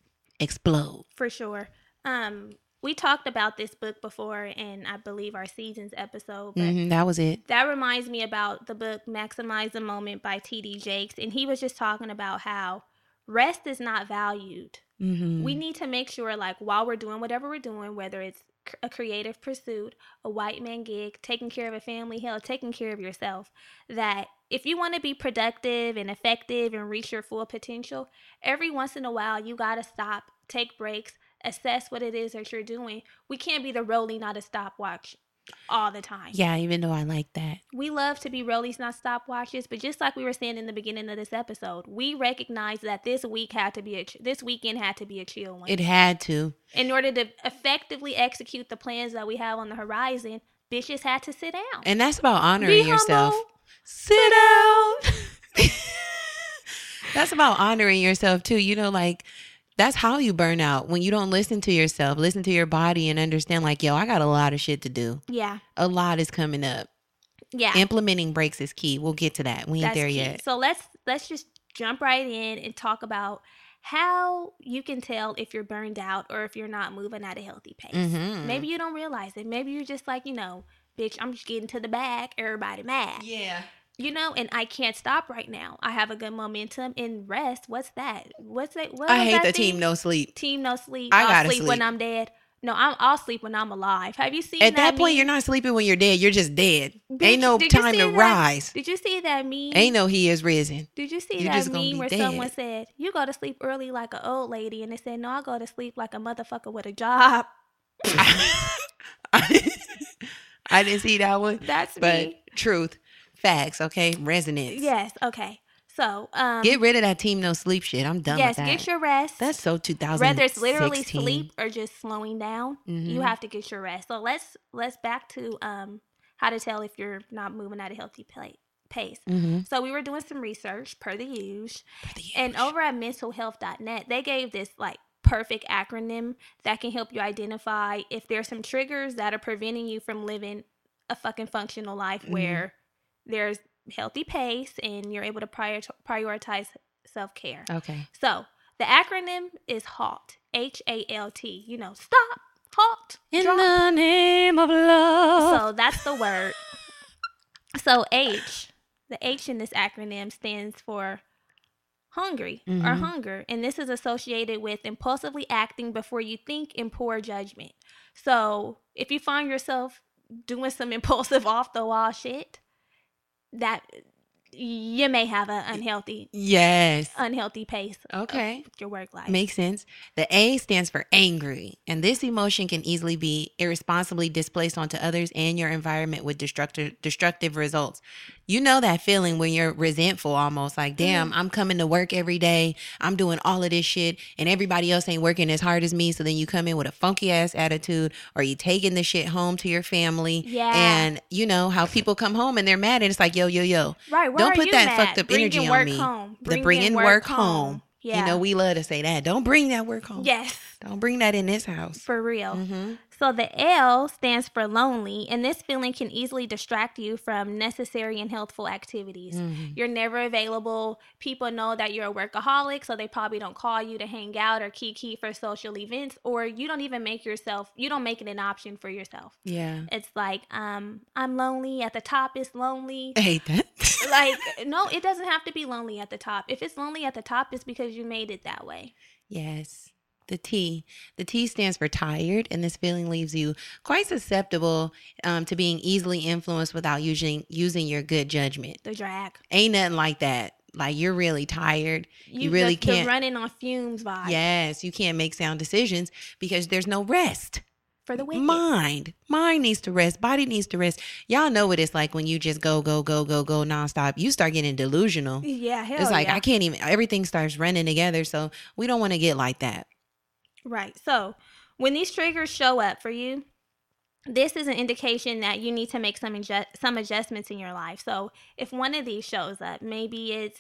explode. For sure. Um, we talked about this book before in, I believe, our seasons episode, but Mhm, that was it. that reminds me about the book Maximize the Moment by T D Jakes. And he was just talking about how rest is not valued. Mm-hmm. We need to make sure, like, while we're doing whatever we're doing, whether it's c- a creative pursuit, a white man gig, taking care of a family, hell, taking care of yourself, that if you want to be productive and effective and reach your full potential, every once in a while, you got to stop, take breaks, assess what it is that you're doing. We can't be the rollie, not a stopwatch all the time. Yeah, even though I like that. We love to be rollies, not stopwatches, but just like we were saying in the beginning of this episode, we recognize that this week had to be a ch- this weekend had to be a chill one. It had to. In order to effectively execute the plans that we have on the horizon, bitches had to sit down. And that's about honoring Be yourself. humble. Sit down. That's about honoring yourself too. You know, like, that's how you burn out, when you don't listen to yourself, listen to your body, and understand, like, yo, I got a lot of shit to do. Yeah, A lot is coming up. yeah, Implementing breaks is key. We'll get to that. We ain't that's there key. yet. So let's let's just jump right in and talk about how you can tell if you're burned out or if you're not moving at a healthy pace. Mhm. Maybe you don't realize it. Maybe you're just like, you know, bitch, I'm just getting to the bag. Everybody mad. Yeah. You know, and I can't stop right now. I have a good momentum in rest. What's that? What's that? What I was hate that the thing? team no sleep. Team no sleep. I I'll gotta sleep, when sleep. I'm dead. No, I'm, I'll sleep when I'm alive. Have you seen At that that point, meme? you're not sleeping when you're dead. You're just dead. Bitch, Ain't no did you time see to that? rise. Did you see that meme? Ain't no he is risen. Did you see You're that just gonna meme be where dead. someone said, you go to sleep early like an old lady? And they said, no, I go to sleep like a motherfucker with a job. I didn't see that one. That's But me. truth, facts, okay? Resonance. Yes, okay. So, um, Get rid of that team no sleep shit. I'm done yes, with that. get your rest. That's so two thousand sixteen. Whether it's literally sleep or just slowing down, you Mhm. have to get your rest. So let's let's back to um how to tell if you're not moving at a healthy pla- pace. Mhm. So we were doing some research per the usual, For the and usual. over at mental health dot net, they gave this like perfect acronym that can help you identify if there's some triggers that are preventing you from living a fucking functional life Mhm. where there's healthy pace and you're able to prior- prioritize self-care. Okay. So the acronym is HALT, H A L T. You know, stop, halt, In drop. the name of love. So that's the word. So H, the H in this acronym stands for hungry or Mhm. hunger. And this is associated with impulsively acting before you think and poor judgment. So if you find yourself doing some impulsive off the wall shit, that you may have an unhealthy, Yes. unhealthy pace Okay. of your work life. Makes sense. The A stands for angry, and this emotion can easily be irresponsibly displaced onto others and your environment with destructive destructive results. You know that feeling when you're resentful almost like, damn, Mm. I'm coming to work every day. I'm doing all of this shit and everybody else ain't working as hard as me. So then you come in with a funky ass attitude or you taking the shit home to your family. Yeah. And you know how people come home and they're mad and it's like, yo, yo, yo. Right. Why Don't are put you that mad? fucked up Bring energy your on work me. home. The Bring bringing your work home. Yeah. You know, we love to say that. Don't bring that work home. Yes. Don't bring that in this house. For real. Mm-hmm. So the L stands for lonely, and this feeling can easily distract you from necessary and healthful activities. Mm-hmm. You're never available. People know that you're a workaholic, so they probably don't call you to hang out or kiki for social events, or you don't even make yourself, you don't make it an option for yourself. Yeah. It's like, um, I'm lonely. At the top is lonely. I hate that. Like, no, it doesn't have to be lonely at the top. If it's lonely at the top, it's because you made it that way. Yes. The T. The T stands for tired, and this feeling leaves you quite susceptible um, to being easily influenced without using using your good judgment. The drag. Ain't nothing like that. Like you're really tired. You, You, really the, the can't. running on fumes vibe. Yes, you can't make sound decisions because there's no rest. For the wicked. Mind. Mind needs to rest. Body needs to rest. Y'all know what it's like when you just go, go, go, go, go nonstop. You start getting delusional. Yeah, hell It's like, yeah. I can't even, everything starts running together. So we don't want to get like that. Right. So when these triggers show up for you, this is an indication that you need to make some adjust- some adjustments in your life. So if one of these shows up, maybe it's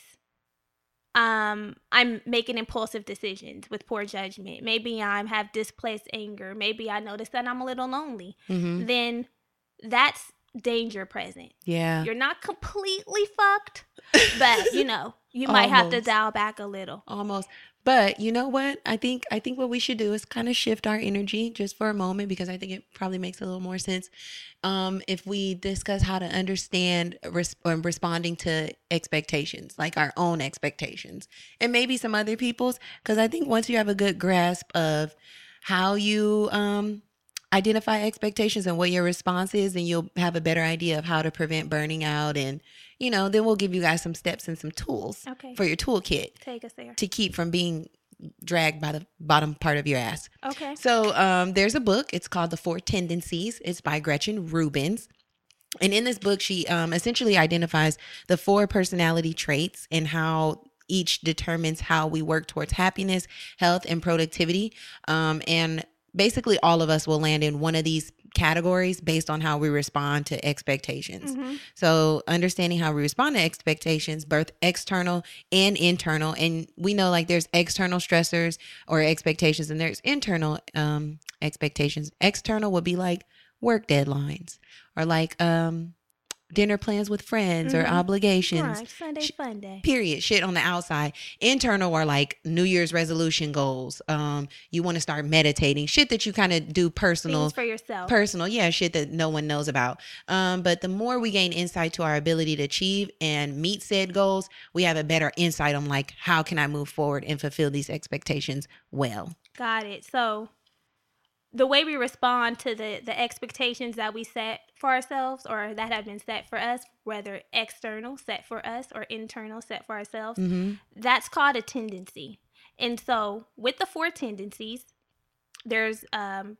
um I'm making impulsive decisions with poor judgment. Maybe I have displaced anger. Maybe I notice that I'm a little lonely. Mm-hmm. Then that's danger present. Yeah. You're not completely fucked, but you know, you might have to Almost. dial back a little. Almost. But you know what? I think I think what we should do is kind of shift our energy just for a moment because I think it probably makes a little more sense um, if we discuss how to understand res- um, responding to expectations, like our own expectations, and maybe some other people's. Because I think once you have a good grasp of how you um, identify expectations and what your response is, then you'll have a better idea of how to prevent burning out and. You know, then we'll give you guys some steps and some tools Okay. for your toolkit Take us there. to keep from being dragged by the bottom part of your ass. Okay. So um, there's a book. It's called The Four Tendencies. It's by Gretchen Rubens. And in this book, she um, essentially identifies the four personality traits and how each determines how we work towards happiness, health, and productivity. Um, and basically all of us will land in one of these categories based on how we respond to expectations. Mm-hmm. So understanding how we respond to expectations, both external and internal. And we know like there's external stressors or expectations and there's internal um, expectations. External would be like work deadlines or like um, dinner plans with friends or Mhm. obligations. Right. Sunday Sh- fun day. Period. Shit on the outside. Internal are like New Year's resolution goals. Um, you want to start meditating. Shit that you kind of do personal. Things for yourself. Personal, yeah, shit that no one knows about. Um, but the more we gain insight to our ability to achieve and meet said goals, we have a better insight on like how can I move forward and fulfill these expectations well. Got it. So the way we respond to the, the expectations that we set for ourselves or that have been set for us, whether external set for us or internal set for ourselves, Mm-hmm. that's called a tendency. And so with the four tendencies, there's um,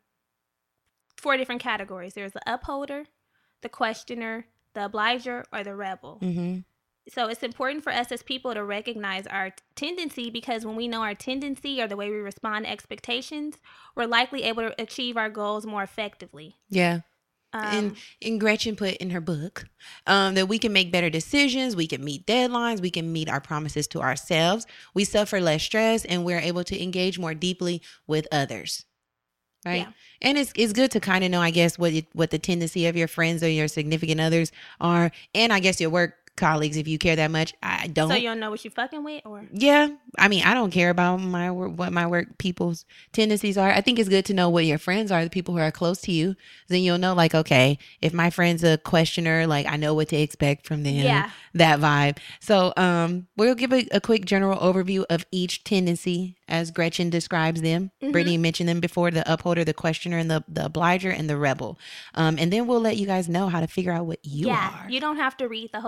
four different categories. There's the upholder, the questioner, the obliger, or the rebel. Mm-hmm. So it's important for us as people to recognize our t- tendency because when we know our tendency or the way we respond to expectations, we're likely able to achieve our goals more effectively. Yeah. Um, and, and Gretchen put in her book um, that we can make better decisions. We can meet deadlines. We can meet our promises to ourselves. We suffer less stress and we're able to engage more deeply with others. Right. Yeah. And it's it's good to kind of know, I guess, what it, what the tendency of your friends or your significant others are. And I guess your work colleagues, if you care that much. I don't. So you don't know what you're fucking with, or Yeah. I mean, I don't care about my work, what my work people's tendencies are. I think it's good to know what your friends are, the people who are close to you. Then you'll know, like, okay, if my friend's a questioner, like, I know what to expect from them. Yeah. That vibe. So um, we'll give a, a quick general overview of each tendency as Gretchen describes them. Mhm. Brittany mentioned them before, the upholder, the questioner, and the, the obliger, and the rebel. Um, and then we'll let you guys know how to figure out what you yeah, are. you don't have to read the whole book.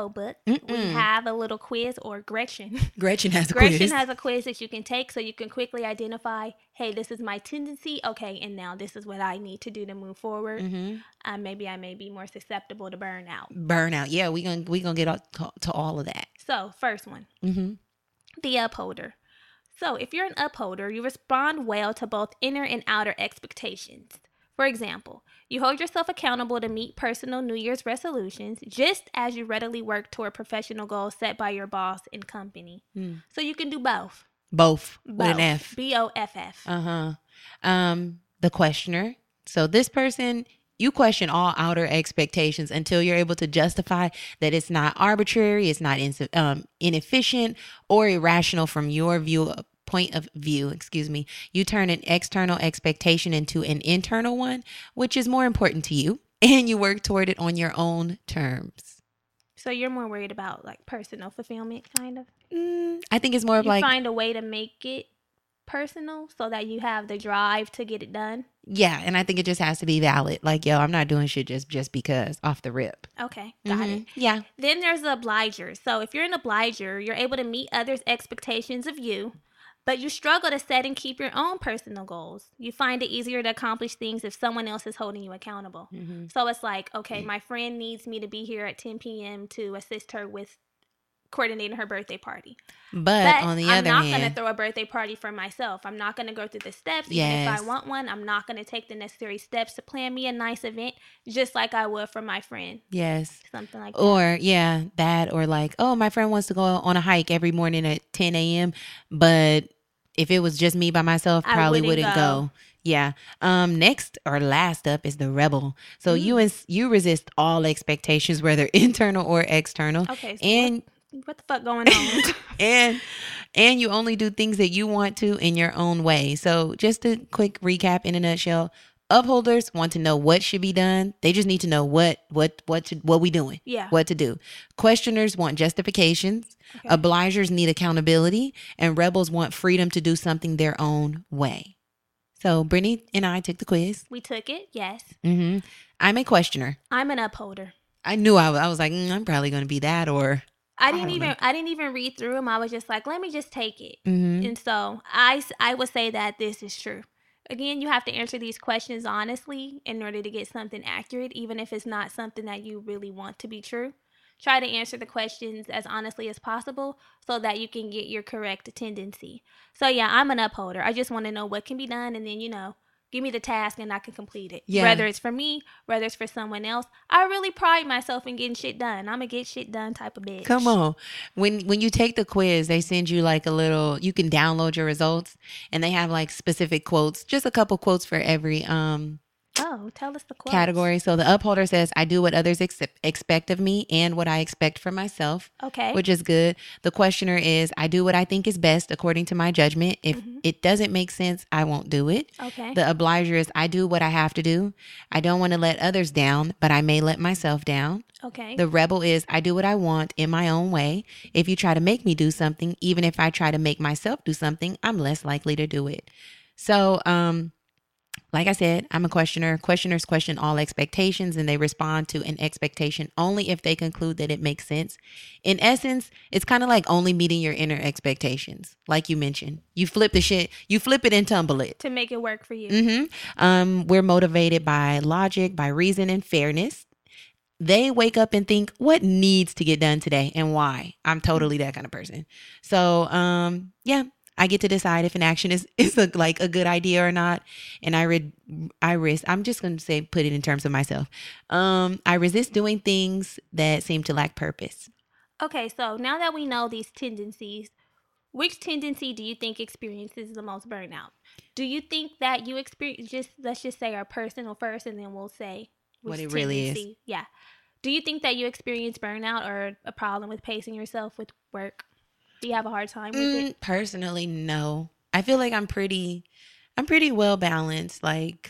we Mm-mm. have a little quiz, or Gretchen. Gretchen has a Gretchen quiz. has a quiz that you can take so you can quickly identify, hey, this is my tendency. Okay, and now this is what I need to do to move forward. Mm-hmm. Um, maybe I may be more susceptible to burnout. Burnout. Yeah, we gonna we gonna get all, to, to all of that. So, first one, Mm-hmm. the upholder. So, if you're an upholder, you respond well to both inner and outer expectations. For example, you hold yourself accountable to meet personal New Year's resolutions, just as you readily work toward professional goals set by your boss and company. Mm. So you can do both. Both, with Both. an F. B O F F. Uh-huh. Um, the questioner. So this person, you question all outer expectations until you're able to justify that it's not arbitrary, it's not ins- um, inefficient or irrational from your view point of view, excuse me. You turn an external expectation into an internal one, which is more important to you, and you work toward it on your own terms. So you're more worried about like personal fulfillment, kind of? Mm, I think it's more of You like, find a way to make it personal so that you have the drive to get it done? yeah, and I think it just has to be valid. Like, yo, I'm not doing shit just just because off the rip. Okay, got Mhm. it. Yeah. Then there's the obliger. So if you're an obliger, you're able to meet others' expectations of you, but you struggle to set and keep your own personal goals. You find it easier to accomplish things if someone else is holding you accountable. Mm-hmm. So it's like, okay, my friend needs me to be here at ten p.m. to assist her with coordinating her birthday party. But, But on the I'm other not going to hand, throw a birthday party for myself. I'm not going to go through the steps. Even Yes. if I want one, I'm not going to take the necessary steps to plan me a nice event, just like I would for my friend. yes. Something like that. Or, yeah, that, or like, oh, my friend wants to go on a hike every morning at ten a.m., but if it was just me by myself, I probably wouldn't wouldn't go. go. Yeah. Um. Next or last up is the rebel. So Mm. you ins- you resist all expectations, whether internal or external, Okay, so and what, what the fuck going on? and and you only do things that you want to in your own way. So just a quick recap in a nutshell. Upholders want to know what should be done. They just need to know what what what to, what we doing. Yeah. What to do. Questioners want justifications. Okay. Obligers need accountability, and rebels want freedom to do something their own way. So Brittany and I took the quiz. We took it, yes. hmm I'm a questioner. I'm an upholder. I knew I was, I was like, mm, I'm probably going to be that, or I I didn't don't even know. I didn't even read through them. I was just like, let me just take it. Mhm. And so I, s- I would say that this is true. Again, you have to answer these questions honestly in order to get something accurate, even if it's not something that you really want to be true. Try to answer the questions as honestly as possible so that you can get your correct tendency. So yeah, I'm an upholder. I just want to know what can be done, and then, you know, give me the task and I can complete it. Yeah. Whether it's for me, whether it's for someone else. I really pride myself in getting shit done. I'm a get shit done type of bitch. Come on. When when you take the quiz, they send you like a little, you can download your results, and they have like specific quotes, just a couple quotes for every um Oh, tell us the quote. category. So the upholder says, I do what others ex- expect of me and what I expect from myself, Okay. which is good. The questioner is, I do what I think is best according to my judgment. If Mhm. it doesn't make sense, I won't do it. Okay. The obliger is, I do what I have to do. I don't want to let others down, but I may let myself down. okay. The rebel is, I do what I want in my own way. If you try to make me do something, even if I try to make myself do something, I'm less likely to do it. So, um, like I said, I'm a questioner. Questioners question all expectations, and they respond to an expectation only if they conclude that it makes sense. In essence, it's kind of like only meeting your inner expectations. Like you mentioned, you flip the shit, you flip it and tumble it. to make it work for you. hmm Um, we're motivated by logic, by reason, and fairness. They wake up and think, what needs to get done today and why? I'm totally that kind of person. So, um, yeah, I get to decide if an action is, is a, like a good idea or not. And I read, I risk, I'm just going to say, put it in terms of myself. Um, I resist doing things that seem to lack purpose. Okay, so now that we know these tendencies, which tendency do you think experiences the most burnout? Do you think that you experience, just let's just say our personal first, and then we'll say which What it really is. tendency- Yeah. Do you think that you experience burnout or a problem with pacing yourself with work? Do you have a hard time with Mm, it? personally, no. I feel like I'm pretty, I'm pretty well balanced. Like,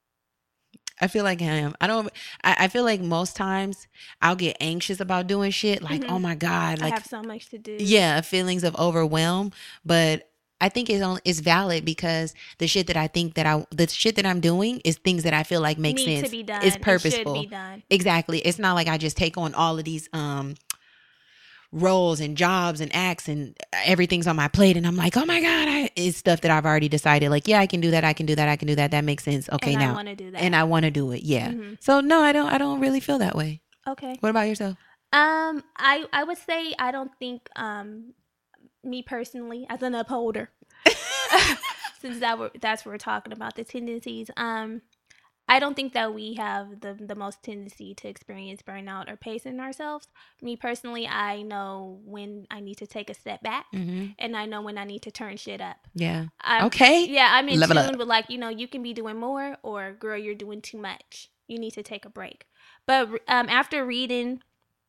I feel like I am. I don't, I, I feel like most times I'll get anxious about doing shit. Like, Mhm. oh my God. I Like, have so much to do. yeah, feelings of overwhelm. But I think it's only, it's valid because the shit that I think that I, the shit that I'm doing is things that I feel like make Need sense. to be done. It's It purposeful. should be done. Exactly. It's not like I just take on all of these, um, roles and jobs and acts and everything's on my plate. And I'm like, oh my God, I, it's stuff that I've already decided. Like, yeah, I can do that. I can do that. I can do that. That makes sense. Okay, and now. I want to do that. And I want to do it. Yeah. Mhm. So no, I don't, I don't really feel that way. Okay. What about yourself? Um, I I would say I don't think um, me personally as an upholder, since that we're, that's what we're talking about, the tendencies. Um, I don't think that we have the the most tendency to experience burnout or pacing ourselves. Me personally, I know when I need to take a step back, Mm-hmm. and I know when I need to turn shit up. Yeah. I'm, Okay. Yeah, I'm in Level tune up. with, like, you know, you can be doing more, or girl, you're doing too much. You need to take a break. But um, after reading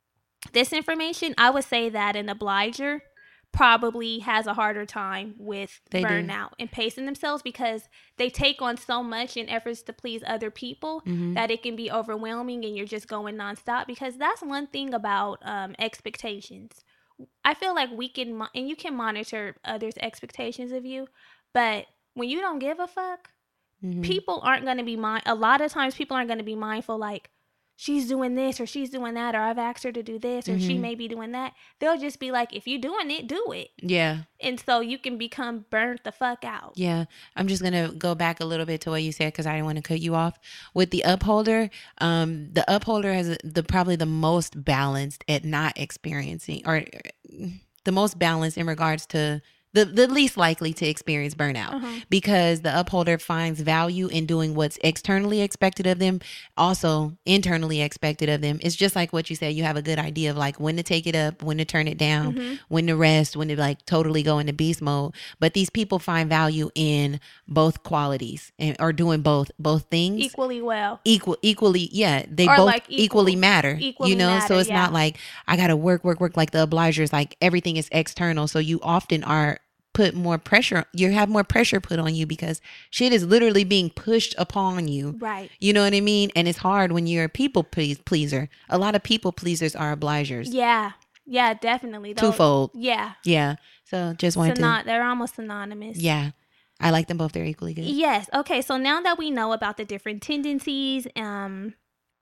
this information, I would say that an obliger probably has a harder time with They do. burnout and pacing themselves, because they take on so much in efforts to please other people Mhm. that it can be overwhelming, and you're just going nonstop. Because that's one thing about um, expectations. I feel like we can, mo- and you can monitor others' expectations of you, but when you don't give a fuck, Mhm. people aren't going to be mind. A lot of times, people aren't going to be mindful, like, she's doing this or she's doing that, or I've asked her to do this, or she Mhm. may be doing that. They'll just be like, if you're doing it, do it. Yeah. And so you can become burnt the fuck out. Yeah. I'm just going to go back a little bit to what you said, because I didn't want to cut you off. With the upholder, um, the upholder has the probably the most balanced at not experiencing, or the most balanced in regards to the, the least likely to experience burnout, Uh-huh. because the upholder finds value in doing what's externally expected of them, also internally expected of them. It's just like what you said. You have a good idea of like when to take it up, when to turn it down, Mhm. when to rest, when to like totally go into beast mode. But these people find value in both qualities, and or doing both both things Equally well. equal equally. Yeah, they Or both like equal- equally matter. equally you know, matter, so it's yeah. not like I gotta work, work, work like the obligers. Like everything is external, so you often are put more pressure. You have more pressure put on you because shit is literally being pushed upon you. Right. You know what I mean? And it's hard when you're a people please, pleaser. A lot of people pleasers are obligers. Yeah. Yeah, definitely. Those- Twofold. Yeah. Yeah. So just wanted Syno- to. they're almost synonymous. Yeah. I like them both. They're equally good. Yes. Okay. So now that we know about the different tendencies, um,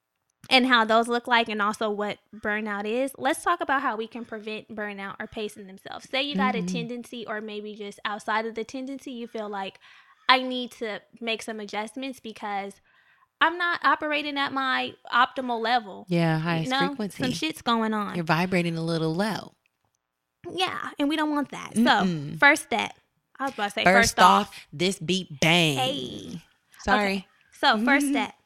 and how those look like, and also what burnout is, let's talk about how we can prevent burnout or pacing themselves. Say you got Mhm. a tendency, or maybe just outside of the tendency, you feel like I need to make some adjustments because I'm not operating at my optimal level. Yeah. You Highest know, frequency. some shit's going on. You're vibrating a little low. Yeah, and we don't want that. Mm-mm. So first step, I was about to say First, first, off, off. this beat bang. Hey. Sorry. Okay. So first Mhm. step,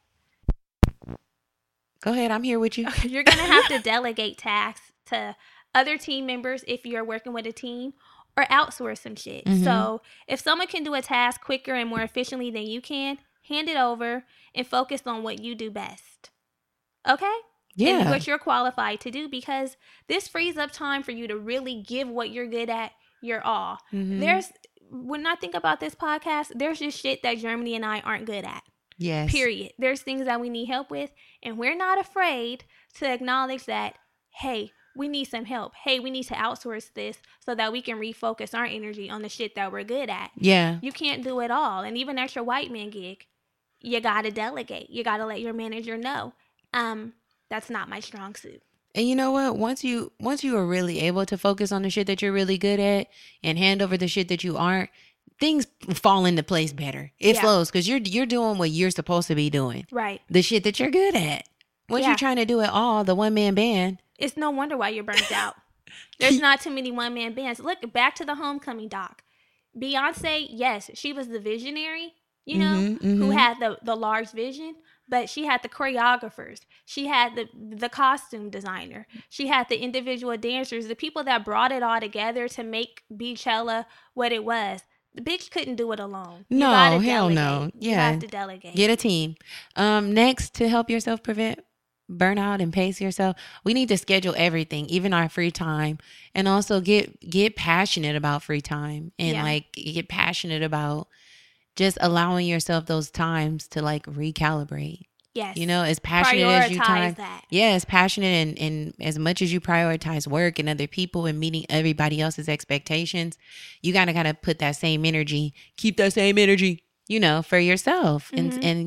Go ahead. I'm here with you. you're gonna have to delegate tasks to other team members if you're working with a team, or outsource some shit. Mhm. So if someone can do a task quicker and more efficiently than you can, hand it over and focus on what you do best. Okay? Yeah. And what you're qualified to do, because this frees up time for you to really give what you're good at your all. Mhm. There's, when I think about this podcast, there's just shit that Germany and I aren't good at. Yes. Period. There's things that we need help with, and we're not afraid to acknowledge that, hey, we need some help. Hey, we need to outsource this so that we can refocus our energy on the shit that we're good at. Yeah. You can't do it all. And even at your white man gig, you got to delegate. You got to let your manager know, um, that's not my strong suit. And you know what? Once you once you are really able to focus on the shit that you're really good at and hand over the shit that you aren't, things fall into place better. It Yeah. flows because you're you're doing what you're supposed to be doing. Right. The shit that you're good at. Once Yeah. you're trying to do it all, the one man band. It's no wonder why you're burnt out. There's not too many one man bands. Look, back to the Homecoming doc. Beyonce, yes, she was the visionary, you know, Mhm, who mhm. had the, the large vision, but she had the choreographers. She had the the costume designer. She had the individual dancers, the people that brought it all together to make Beachella what it was. The bitch couldn't do it alone. You No, gotta hell no. delegate. You Yeah. have to delegate. Get a team. Um, next, to help yourself prevent burnout and pace yourself, we need to schedule everything, even our free time, and also get get passionate about free time, and Yeah. like get passionate about just allowing yourself those times to like recalibrate. Yes. You know, as passionate as you Prioritize time. that. Yeah, as passionate and, and as much as you prioritize work and other people and meeting everybody else's expectations, you gotta gotta put that same energy, keep that same energy, you know, for yourself. Mhm. And and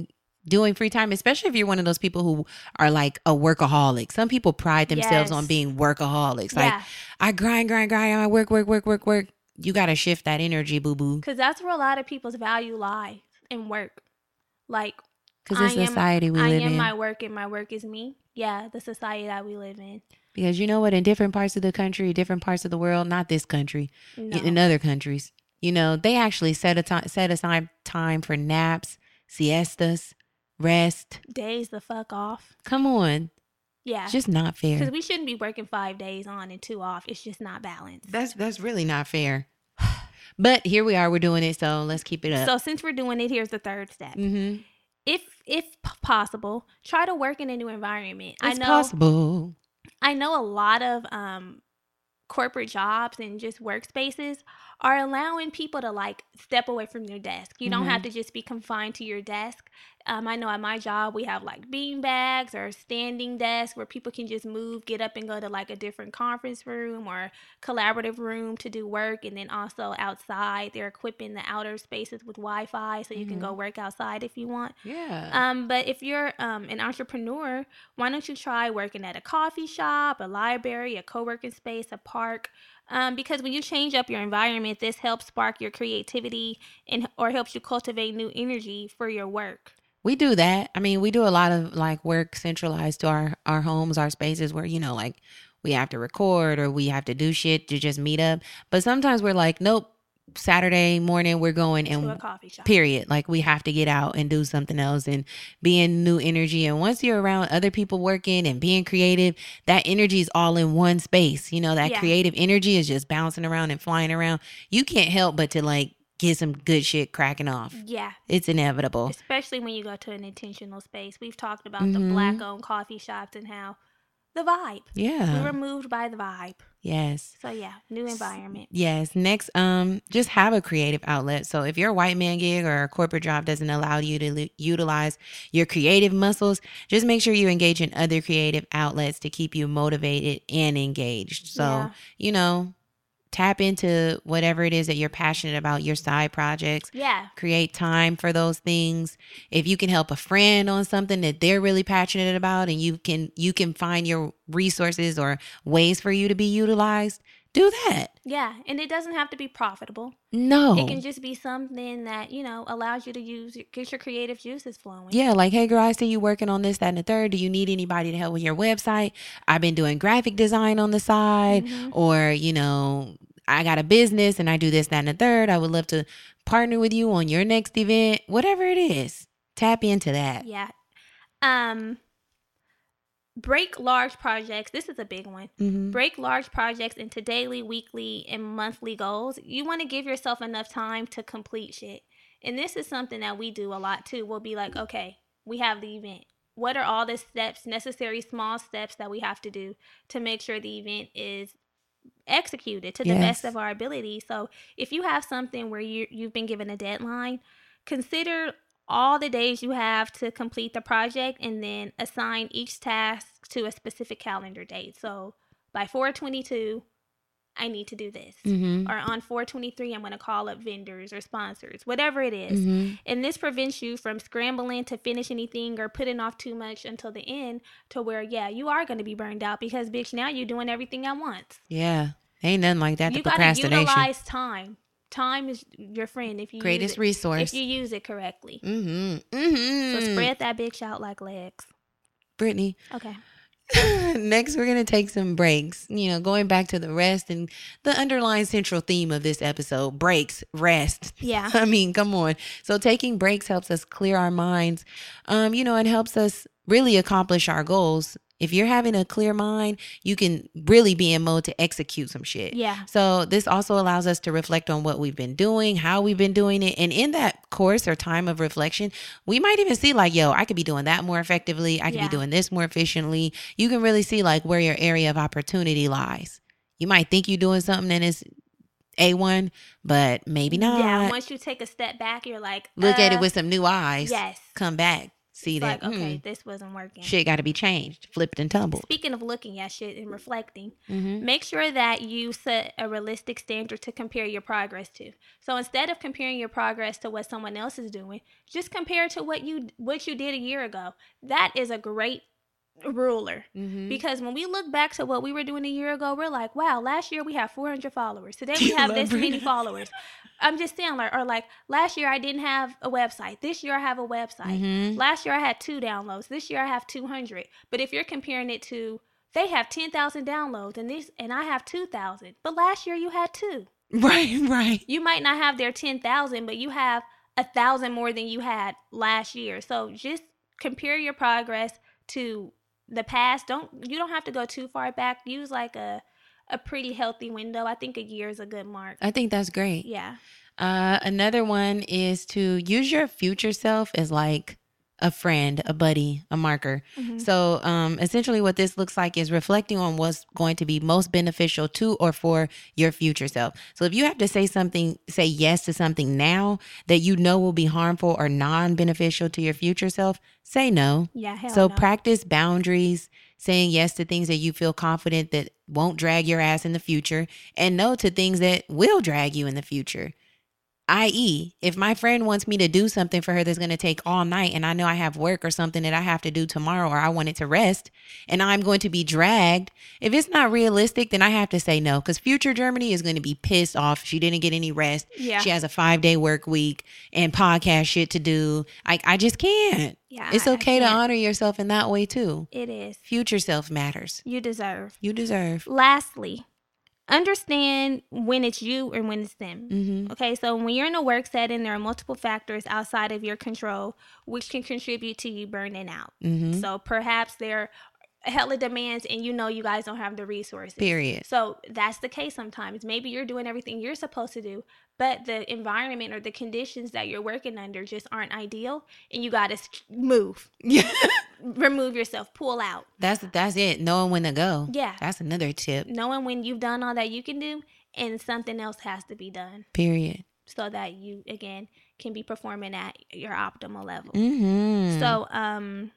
doing free time, especially if you're one of those people who are like a workaholic. Some people pride themselves Yes. on being workaholics. Like, Yeah. I grind, grind, grind. I work, work, work, work, work. You got to shift that energy, boo boo. Because that's where a lot of people's value lie in work. Like, Because I it's the am, society we I live am in. my work and my work is me. Yeah, the society that we live in. Because you know what? In different parts of the country, different parts of the world, not this country, No. in other countries, you know, they actually set a time, set aside time for naps, siestas, rest. Days the fuck off. Come on. Yeah. It's just not fair. Because we shouldn't be working five days on and two off. It's just not balanced. That's that's really not fair. But here we are. We're doing it. So let's keep it up. So since we're doing it, here's the third step. mm-hmm. If if p- possible, try to work in a new environment. It's I know possible. I know a lot of um corporate jobs and just workspaces are allowing people to like step away from your desk. You don't Mhm. have to just be confined to your desk. Um, I know at my job we have like bean bags or standing desks where people can just move, get up and go to like a different conference room or collaborative room to do work. And then also outside, they're equipping the outer spaces with Wi-Fi so you can go work outside if you want. Yeah. Um, but if you're um, an entrepreneur, why don't you try working at a coffee shop, a library, a co-working space, a park? Um, because when you change up your environment, this helps spark your creativity and or helps you cultivate new energy for your work. We do that. I mean, we do a lot of like work centralized to our, our homes, our spaces where, you know, like we have to record or we have to do shit to just meet up. But sometimes we're like, nope, Saturday morning we're going To a and coffee shop. period. Like we have to get out and do something else and be in new energy. And once you're around other people working and being creative, that energy is all in one space. You know, that Yeah. creative energy is just bouncing around and flying around. You can't help but to like get some good shit cracking off. Yeah, It's inevitable. especially when you go to an intentional space. We've talked about the Mhm. black-owned coffee shops and how the vibe. We Yeah. were moved by the vibe. Yes. So yeah, new environment. Yes. Next, um, just have a creative outlet. So if your white man gig or a corporate job doesn't allow you to li- utilize your creative muscles, just make sure you engage in other creative outlets to keep you motivated and engaged. So, Yeah. you know, tap into whatever it is that you're passionate about, your side projects. Yeah. Create time for those things. If you can help a friend on something that they're really passionate about and you can you can find your resources or ways for you to be utilized, do that. Yeah. And it doesn't have to be profitable. No. It can just be something that, you know, allows you to use, get your creative juices flowing. Yeah, like, hey, girl, I see you working on this, that, and the third. Do you need anybody to help with your website? I've been doing graphic design on the side. Mhm. Or, you know, I got a business and I do this, that, and the third. I would love to partner with you on your next event. Whatever it is, tap into that. Yeah. Um, break large projects. This is a big one. Mm-hmm. Break large projects into daily, weekly, and monthly goals. You want to give yourself enough time to complete shit. And this is something that we do a lot too. We'll be like, okay, we have the event. What are all the steps, necessary small steps that we have to do to make sure the event is executed to the Yes. best of our ability? So if you have something where you you've been given a deadline, consider all the days you have to complete the project and then assign each task to a specific calendar date. So by four twenty-two, I need to do this. Mm-hmm. Or on four twenty-three, I'm going to call up vendors or sponsors, whatever it is. Mm-hmm. And this prevents you from scrambling to finish anything or putting off too much until the end to where, yeah, you are going to be burned out because, bitch, now you're doing everything at once. Yeah. Ain't nothing like that You to got to procrastination. utilize time. Time is your friend if you Greatest use it, resource. if you use it correctly. Mm-hmm. Mm-hmm. So spread that bitch out like legs. Brittany. Okay. Next, we're going to take some breaks. You know, going back to the rest and the underlying central theme of this episode, breaks, rest. Yeah. I mean, come on. So taking breaks helps us clear our minds, um, you know, and helps us really accomplish our goals. If you're having a clear mind, you can really be in mode to execute some shit. Yeah. So this also allows us to reflect on what we've been doing, how we've been doing it. And in that course or time of reflection, we might even see like, yo, I could be doing that more effectively. I could Yeah. be doing this more efficiently. You can really see like where your area of opportunity lies. You might think you're doing something and it's A one, but maybe not. Yeah. Once you take a step back, you're like, Look at it uh, with some new eyes. Yes. Come back. see It's that like, okay, hmm, this wasn't working. shit got to be changed, flipped and tumbled. Speaking of looking at shit and reflecting, Mm-hmm. make sure that you set a realistic standard to compare your progress to. So instead of comparing your progress to what someone else is doing, just compare to what you what you did a year ago. That is a great ruler. Mm-hmm. Because when we look back to what we were doing a year ago, we're like, wow, last year we had four hundred followers. Today we have this many followers. I'm just saying, like, or like last year I didn't have a website. This year I have a website. Mm-hmm. Last year I had two downloads. This year I have two hundred. But if you're comparing it to, they have ten thousand downloads and this, and I have two thousand. But last year you had two. Right, right. You might not have their ten thousand, but you have a thousand more than you had last year. So just compare your progress to the past. Don't you don't have to go too far back. Use like a a pretty healthy window. I think a year is a good mark. I think that's great. Yeah. Uh, another one is to use your future self as like a friend, a buddy, a marker. Mhm. So um, essentially what this looks like is reflecting on what's going to be most beneficial to or for your future self. So if you have to say something, say yes to something now that you know will be harmful or non-beneficial to your future self, say no. Yeah. Hell So no. practice boundaries, saying yes to things that you feel confident that won't drag your ass in the future, and no to things that will drag you in the future. that is, if my friend wants me to do something for her that's going to take all night and I know I have work or something that I have to do tomorrow or I wanted to rest and I'm going to be dragged, if it's not realistic, then I have to say no, because future Germany is going to be pissed off. She didn't get any rest. Yeah. She has a five day work week and podcast shit to do. I, I just can't. Yeah. It's I- I okay to can't. honor yourself in that way too. It is. Future self matters. You deserve. You deserve. Lastly, understand when it's you and when it's them. Mm-hmm. Okay, so when you're in a work setting, there are multiple factors outside of your control which can contribute to you burning out. Mm-hmm. So perhaps there are hella demands and you know you guys don't have the resources. Period. So that's the case sometimes. Maybe you're doing everything you're supposed to do, but the environment or the conditions that you're working under just aren't ideal and you got to move. Yeah. Remove yourself, pull out. That's that's it. Knowing when to go. Yeah. That's another tip. Knowing when you've done all that you can do and something else has to be done Period. so that you again can be performing at your optimal level. Mm-hmm. So um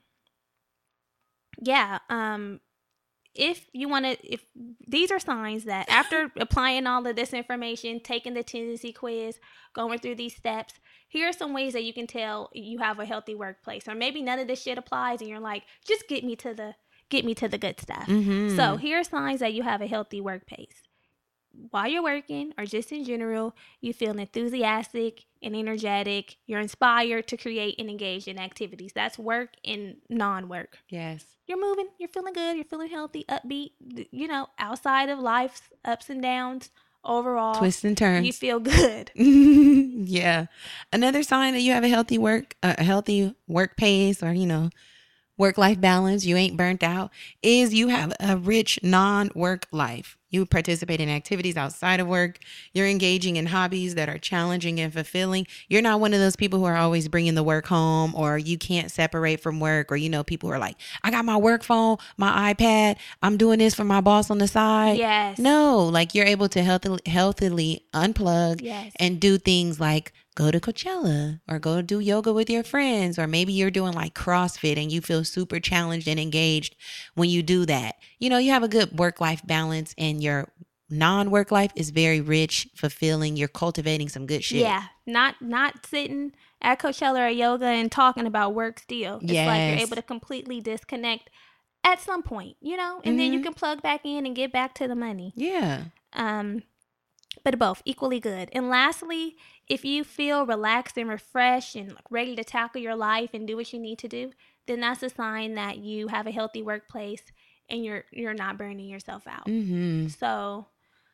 yeah, um if you want to, if these are signs that after applying all of this information, taking the tendency quiz, going through these steps, here are some ways that you can tell you have a healthy workplace. Or maybe none of this shit applies and you're like, just get me to the get me to the good stuff. Mm-hmm. So here are signs that you have a healthy workplace. While you're working or just in general, you feel enthusiastic and energetic. You're inspired to create and engage in activities. That's work and non-work. Yes. You're moving, you're feeling good, you're feeling healthy, upbeat, you know, outside of life's ups and downs, overall, Twists and turns. you feel good. Yeah. Another sign that you have a healthy work, uh, a healthy work pace, or you know, work-life balance, you ain't burnt out, is you have a rich non-work life. You participate in activities outside of work. You're engaging in hobbies that are challenging and fulfilling. You're not one of those people who are always bringing the work home, or you can't separate from work, or, you know, people who are like, I got my work phone, my iPad, I'm doing this for my boss on the side. Yes. No, like you're able to healthily, healthily unplug Yes. and do things like go to Coachella or go do yoga with your friends, or maybe you're doing like CrossFit and you feel super challenged and engaged when you do that. You know, you have a good work-life balance and your non-work life is very rich, fulfilling. You're cultivating some good shit. Yeah. Not not sitting at Coachella or yoga and talking about work still. It's like you're Yes. able to completely disconnect at some point, you know, and then you Mhm. can plug back in and get back to the money. Yeah. Um, but both equally good. And lastly, if you feel relaxed and refreshed and like ready to tackle your life and do what you need to do, then that's a sign that you have a healthy workplace and you're you're not burning yourself out. Mm-hmm. So,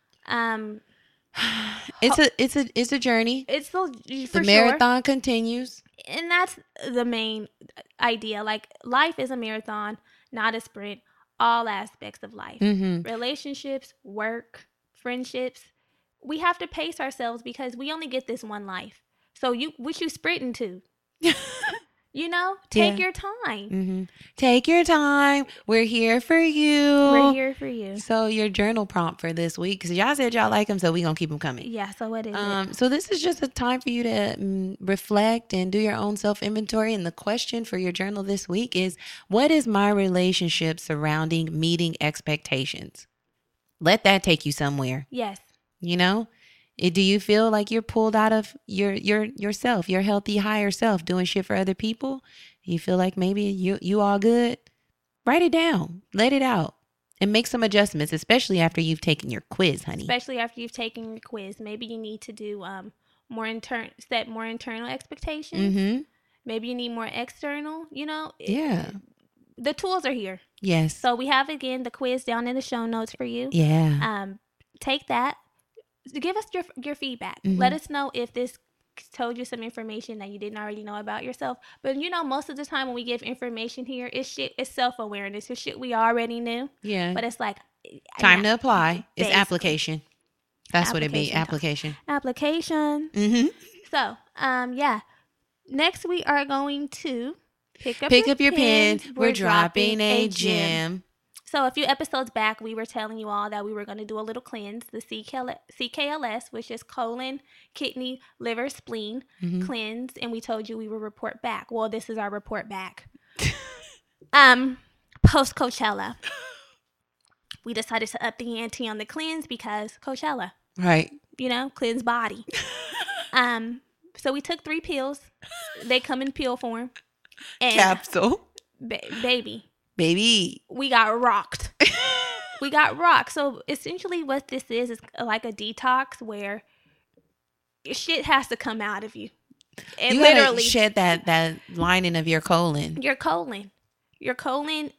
um, It's a it's a it's a journey. it's still The for sure, marathon continues. and that's the main idea. Like life is a marathon, not a sprint. All aspects of life, Mm-hmm. relationships, work, friendships. We have to pace ourselves because we only get this one life. So you, what you sprinting to? You know, take Yeah. your time. Mm-hmm. Take your time. We're here for you. We're here for you. So your journal prompt for this week, because y'all said y'all like them, so we gonna keep them coming. Yeah, so what is Um, it? so this is just a time for you to mm, reflect and do your own self-inventory. And the question for your journal this week is, what is my relationship surrounding meeting expectations? Let that take you somewhere. Yes. You know, it, do you feel like you're pulled out of your your yourself, your healthy higher self, doing shit for other people? You feel like maybe you you all good? Write it down, let it out, and make some adjustments, especially after you've taken your quiz, honey. Especially after you've taken your quiz. Maybe you need to do um more intern set more internal expectations. Mm-hmm. Maybe you need more external. You know, It- Yeah. the tools are here. Yes. So we have again the quiz down in the show notes for you. Yeah. Um, take that. Give us your your feedback. Mhm. Let us know if this told you some information that you didn't already know about yourself. But you know, most of the time when we give information here, it's shit. It's self awareness. It's shit we already knew. Yeah. But it's like Time yeah, to apply. It's basically. application. That's what it be. Application. Application. application. Mm-hmm. So, um, yeah. Next, we are going to pick up Pick your up your pens. pens. We're dropping a gem. So a few episodes back, we were telling you all that we were going to do a little cleanse, the C K L S, which is colon, kidney, liver, spleen Mhm. cleanse, and we told you we would report back. Well, this is our report back. um, post Coachella, we decided to up the ante on the cleanse because Coachella, Right. you know, cleanse body. um, so we took three pills. They come in pill form, and Capsule. ba- baby. Baby. we got rocked. we got rocked. So essentially what this is is like a detox where shit has to come out of you. And You literally gotta shed that, that lining of your colon. your colon. Your colon,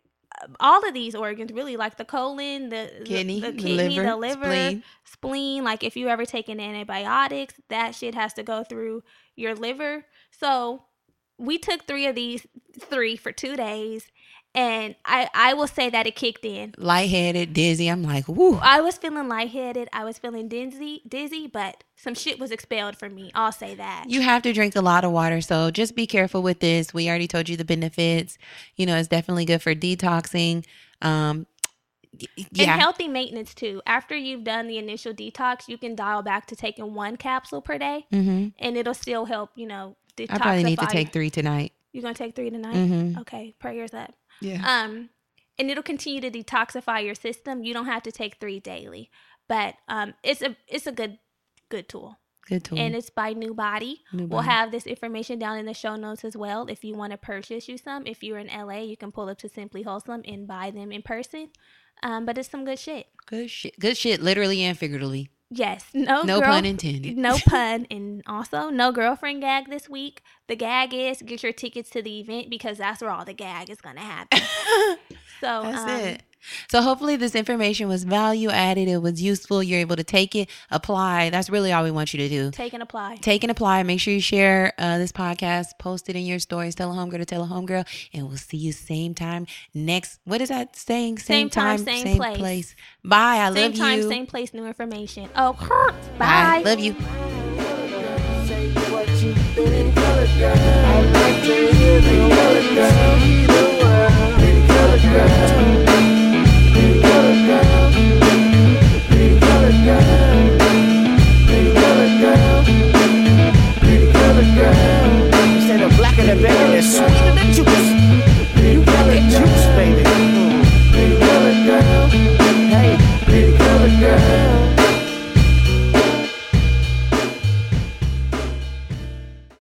all of these organs really, like the colon, the Kidney, the, the kidney, liver, the liver, spleen. spleen. Like if you ever taken antibiotics, that shit has to go through your liver. So we took three of these, three for two days. And I, I will say that it kicked in. Lightheaded, dizzy. I'm like, woo. I was feeling lightheaded. I was feeling dizzy, dizzy, but some shit was expelled from me. I'll say that. You have to drink a lot of water, so just be careful with this. We already told you the benefits. You know, it's definitely good for detoxing. Um, y- yeah, And healthy maintenance too. After you've done the initial detox, you can dial back to taking one capsule per day, hmm and it'll still help. You know, detoxify. I probably need to take three tonight. You're gonna take three tonight. hmm Okay, prayers up. Yeah. Um, and it'll continue to detoxify your system. You don't have to take three daily, but um, it's a it's a good good tool. Good tool. And it's by New Body. New We'll Body. have this information down in the show notes as well. If you want to purchase you some, if you're in L A, you can pull up to Simply Wholesome and buy them in person. Um, but it's some good shit. Good shit. Good shit, literally and figuratively. Yes, no, No girl- pun intended. No pun, and also no girlfriend gag this week. The gag is get your tickets to the event because that's where all the gag is gonna happen. So That's um, it. So hopefully this information was value added. It was useful. You're able to take it, apply. That's really all we want you to do. Take and apply. Take and apply. Make sure you share uh, this podcast. Post it in your stories. Tell a homegirl to tell a homegirl. And we'll see you same time next. What is that saying? Same time, same place. Bye. I Same love time, you. same place, new information. Oh, Bye. bye. Love you. Say what you pretty color girl. I'd like to hear the color girl. The world. Pretty color girl. Pretty color girl. Pretty color girl. Pretty color girl. Pretty color girl. You said the blacker the better, the sweet.